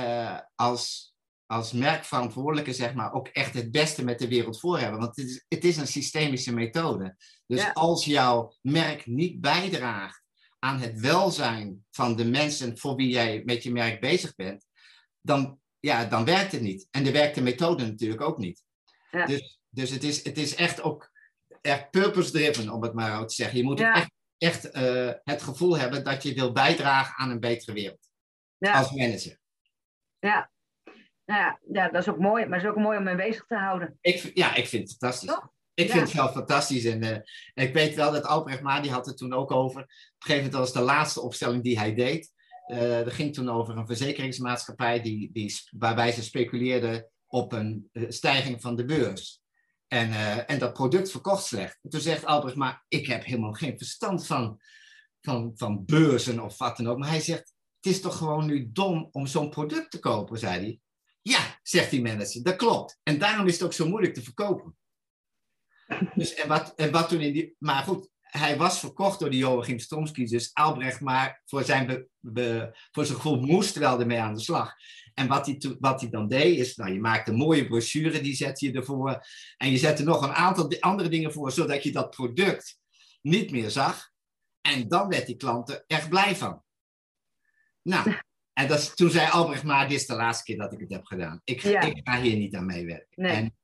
als merkverantwoordelijke, zeg maar, ook echt het beste met de wereld voor hebben. Want het is een systemische methode. Dus als jouw merk niet bijdraagt aan het welzijn van de mensen voor wie jij met je merk bezig bent, dan werkt het niet. En dan werkt de methode natuurlijk ook niet. Ja. Dus het is echt ook purpose-driven, om het maar zo te zeggen. Je moet echt het gevoel hebben dat je wil bijdragen aan een betere wereld. Ja. Als manager. Ja. Ja, dat is ook mooi. Maar het is ook mooi om mee bezig te houden. Ik vind het fantastisch. Toch? Ik vind het wel fantastisch. En ik weet wel dat Albrecht Maar, die had het toen ook over. Op een gegeven moment was de laatste opstelling die hij deed. Dat ging toen over een verzekeringsmaatschappij waarbij ze speculeerden op een stijging van de beurs. En dat product verkocht slecht. En toen zegt Albrecht, maar ik heb helemaal geen verstand van beurzen of wat dan ook. Maar hij zegt, het is toch gewoon nu dom om zo'n product te kopen, zei hij. Ja, zegt die manager, dat klopt. En daarom is het ook zo moeilijk te verkopen. Dus, wat toen maar goed, hij was verkocht door die Joachim Stromsky, dus Albrecht, maar voor zijn gevoel moest wel ermee aan de slag. En wat hij dan deed is, nou, je maakt een mooie brochure, die zet je ervoor. En je zet er nog een aantal andere dingen voor, zodat je dat product niet meer zag. En dan werd die klant er echt blij van. Nou, en toen zei Albrecht, maar dit is de laatste keer dat ik het heb gedaan. Ik ga hier niet aan meewerken. Nee. En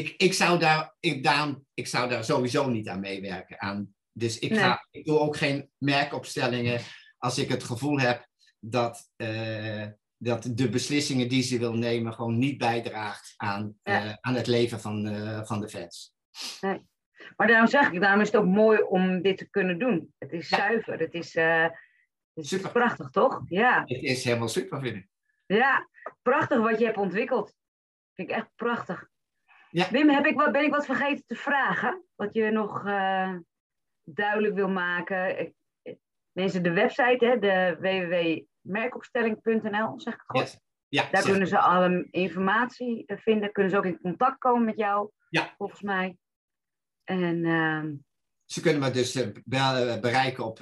ik zou daar sowieso niet aan meewerken. Dus ik doe ook geen merkopstellingen als ik het gevoel heb dat de beslissingen die ze wil nemen gewoon niet bijdraagt aan het leven van de fans. Nee. Maar daarom is het ook mooi om dit te kunnen doen. Het is zuiver, het is super. Prachtig, toch? Ja. Het is helemaal super, vind ik. Ja, prachtig wat je hebt ontwikkeld. Vind ik echt prachtig. Ja. Wim, ben ik wat vergeten te vragen? Wat je nog duidelijk wil maken? Mensen, de website, hè, de www.merkopstelling.nl, zeg ik het goed? Yes. Ja, daar kunnen ze alle informatie vinden. Kunnen ze ook in contact komen met jou, volgens mij. En ze kunnen me dus bereiken op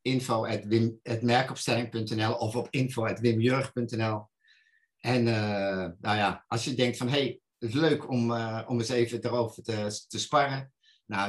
info@merkopstelling.nl of op info@wimjurg.nl. En nou ja, als je denkt van, hey, het is leuk om eens even erover te sparren. Nou,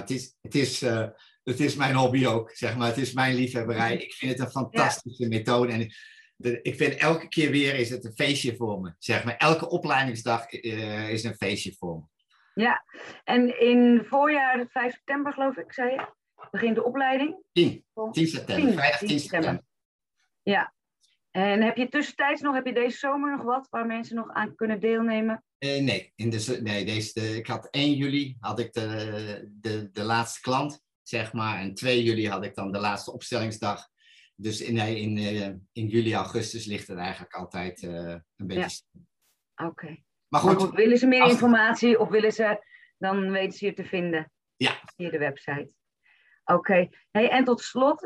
het is mijn hobby ook, zeg maar. Het is mijn liefhebberij. Ik vind het een fantastische methode. En ik vind elke keer weer is het een feestje voor me, zeg maar. Elke opleidingsdag is een feestje voor me. Ja, en in voorjaar, 5 september geloof ik, zei je, begint de opleiding? 10 september, vrijdag 10 september. Ja, en heb je tussentijds heb je deze zomer nog wat waar mensen nog aan kunnen deelnemen? Nee, ik had 1 juli had ik de laatste klant, zeg maar. En 2 juli had ik dan de laatste opstellingsdag. Dus in juli, augustus ligt het eigenlijk altijd een beetje. Oké. Maar goed, willen ze meer informatie of dan weten ze je te vinden. Ja. Via de website. Oké. Hey, en tot slot,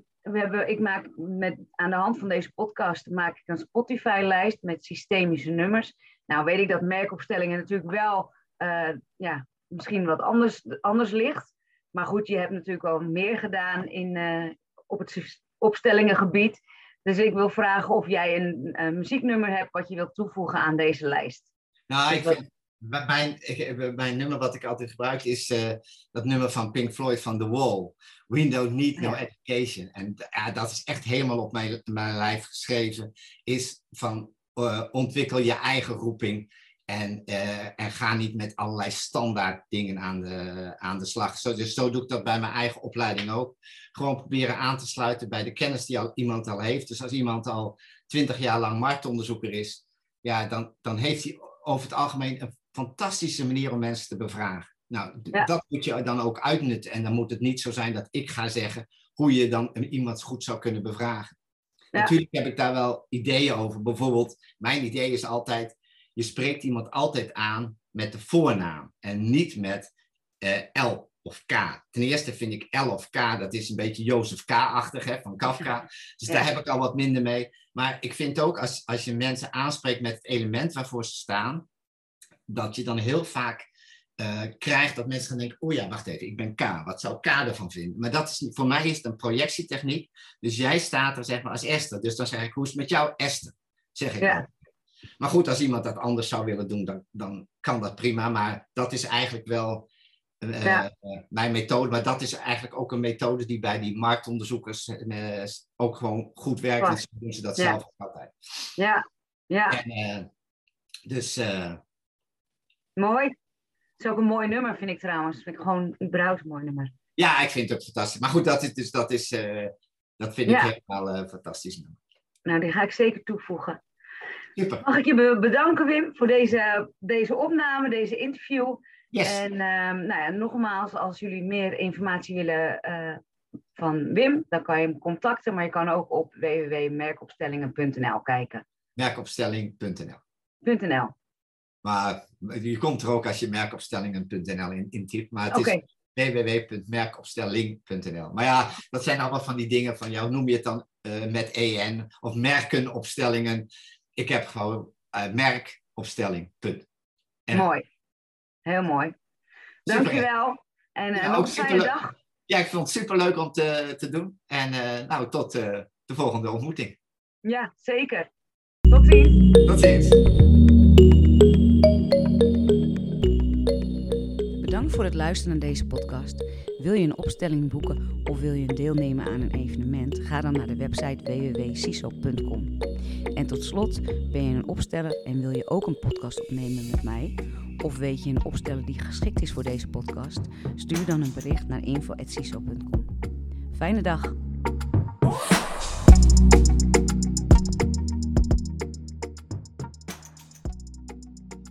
aan de hand van deze podcast maak ik een Spotify-lijst met systemische nummers. Nou weet ik dat merkopstellingen natuurlijk wel misschien wat anders ligt. Maar goed, je hebt natuurlijk al meer gedaan op het opstellingengebied. Dus ik wil vragen of jij een muzieknummer hebt wat je wilt toevoegen aan deze lijst. Nou, mijn nummer wat ik altijd gebruik is dat nummer van Pink Floyd van The Wall. We don't need no education. En dat is echt helemaal op mijn lijf geschreven. Is van ontwikkel je eigen roeping. En ga niet met allerlei standaard dingen aan de slag. Dus zo doe ik dat bij mijn eigen opleiding ook. Gewoon proberen aan te sluiten bij de kennis die iemand al heeft. Dus als iemand al 20 jaar lang marktonderzoeker is, ja, dan heeft hij over het algemeen een fantastische manier om mensen te bevragen. Nou, dat moet je dan ook uitnutten. En dan moet het niet zo zijn dat ik ga zeggen hoe je dan iemand goed zou kunnen bevragen. Ja. Natuurlijk heb ik daar wel ideeën over. Bijvoorbeeld, mijn idee is altijd, je spreekt iemand altijd aan met de voornaam en niet met L of K. Ten eerste vind ik L of K, dat is een beetje Jozef K-achtig van Kafka. Dus daar heb ik al wat minder mee. Maar ik vind ook, als je mensen aanspreekt met het element waarvoor ze staan, dat je dan heel vaak krijgt dat mensen gaan denken, oh ja, wacht even, ik ben K. Wat zou K ervan vinden? Maar voor mij is het een projectietechniek. Dus jij staat er zeg maar als Esther. Dus dan zeg ik, hoe is het met jou, Esther? Zeg ik ook. Maar goed, als iemand dat anders zou willen doen, dan kan dat prima. Maar dat is eigenlijk wel mijn methode. Maar dat is eigenlijk ook een methode die bij die marktonderzoekers ook gewoon goed werkt. En dus doen ze dat zelf ook altijd. Ja. En, mooi. Het is ook een mooi nummer, vind ik trouwens. Dat vind ik gewoon überhaupt een mooi nummer. Ja, ik vind het ook fantastisch. Maar goed, dat vind ik helemaal fantastisch nummer. Nou, die ga ik zeker toevoegen. Super. Mag ik je bedanken, Wim, voor deze opname, deze interview. Yes. En nogmaals, als jullie meer informatie willen van Wim, dan kan je hem contacten. Maar je kan ook op www.merkopstellingen.nl kijken. Merkopstelling.nl. Maar je komt er ook als je merkopstellingen.nl intypt. Maar het is www.merkopstelling.nl. Maar ja, dat zijn allemaal van die dingen van jou. Noem je het dan met EN of merkenopstellingen. Ik heb gewoon merkopstelling.nl. Mooi. Heel mooi. Dankjewel. En nog een fijne dag. Ja, ik vond het superleuk om te doen. En tot de volgende ontmoeting. Ja, zeker. Tot ziens. Tot ziens. Bedankt voor het luisteren naar deze podcast. Wil je een opstelling boeken of wil je deelnemen aan een evenement? Ga dan naar de website www.ciso.com. En tot slot, ben je een opsteller en wil je ook een podcast opnemen met mij? Of weet je een opsteller die geschikt is voor deze podcast? Stuur dan een bericht naar info@ciso.com. Fijne dag!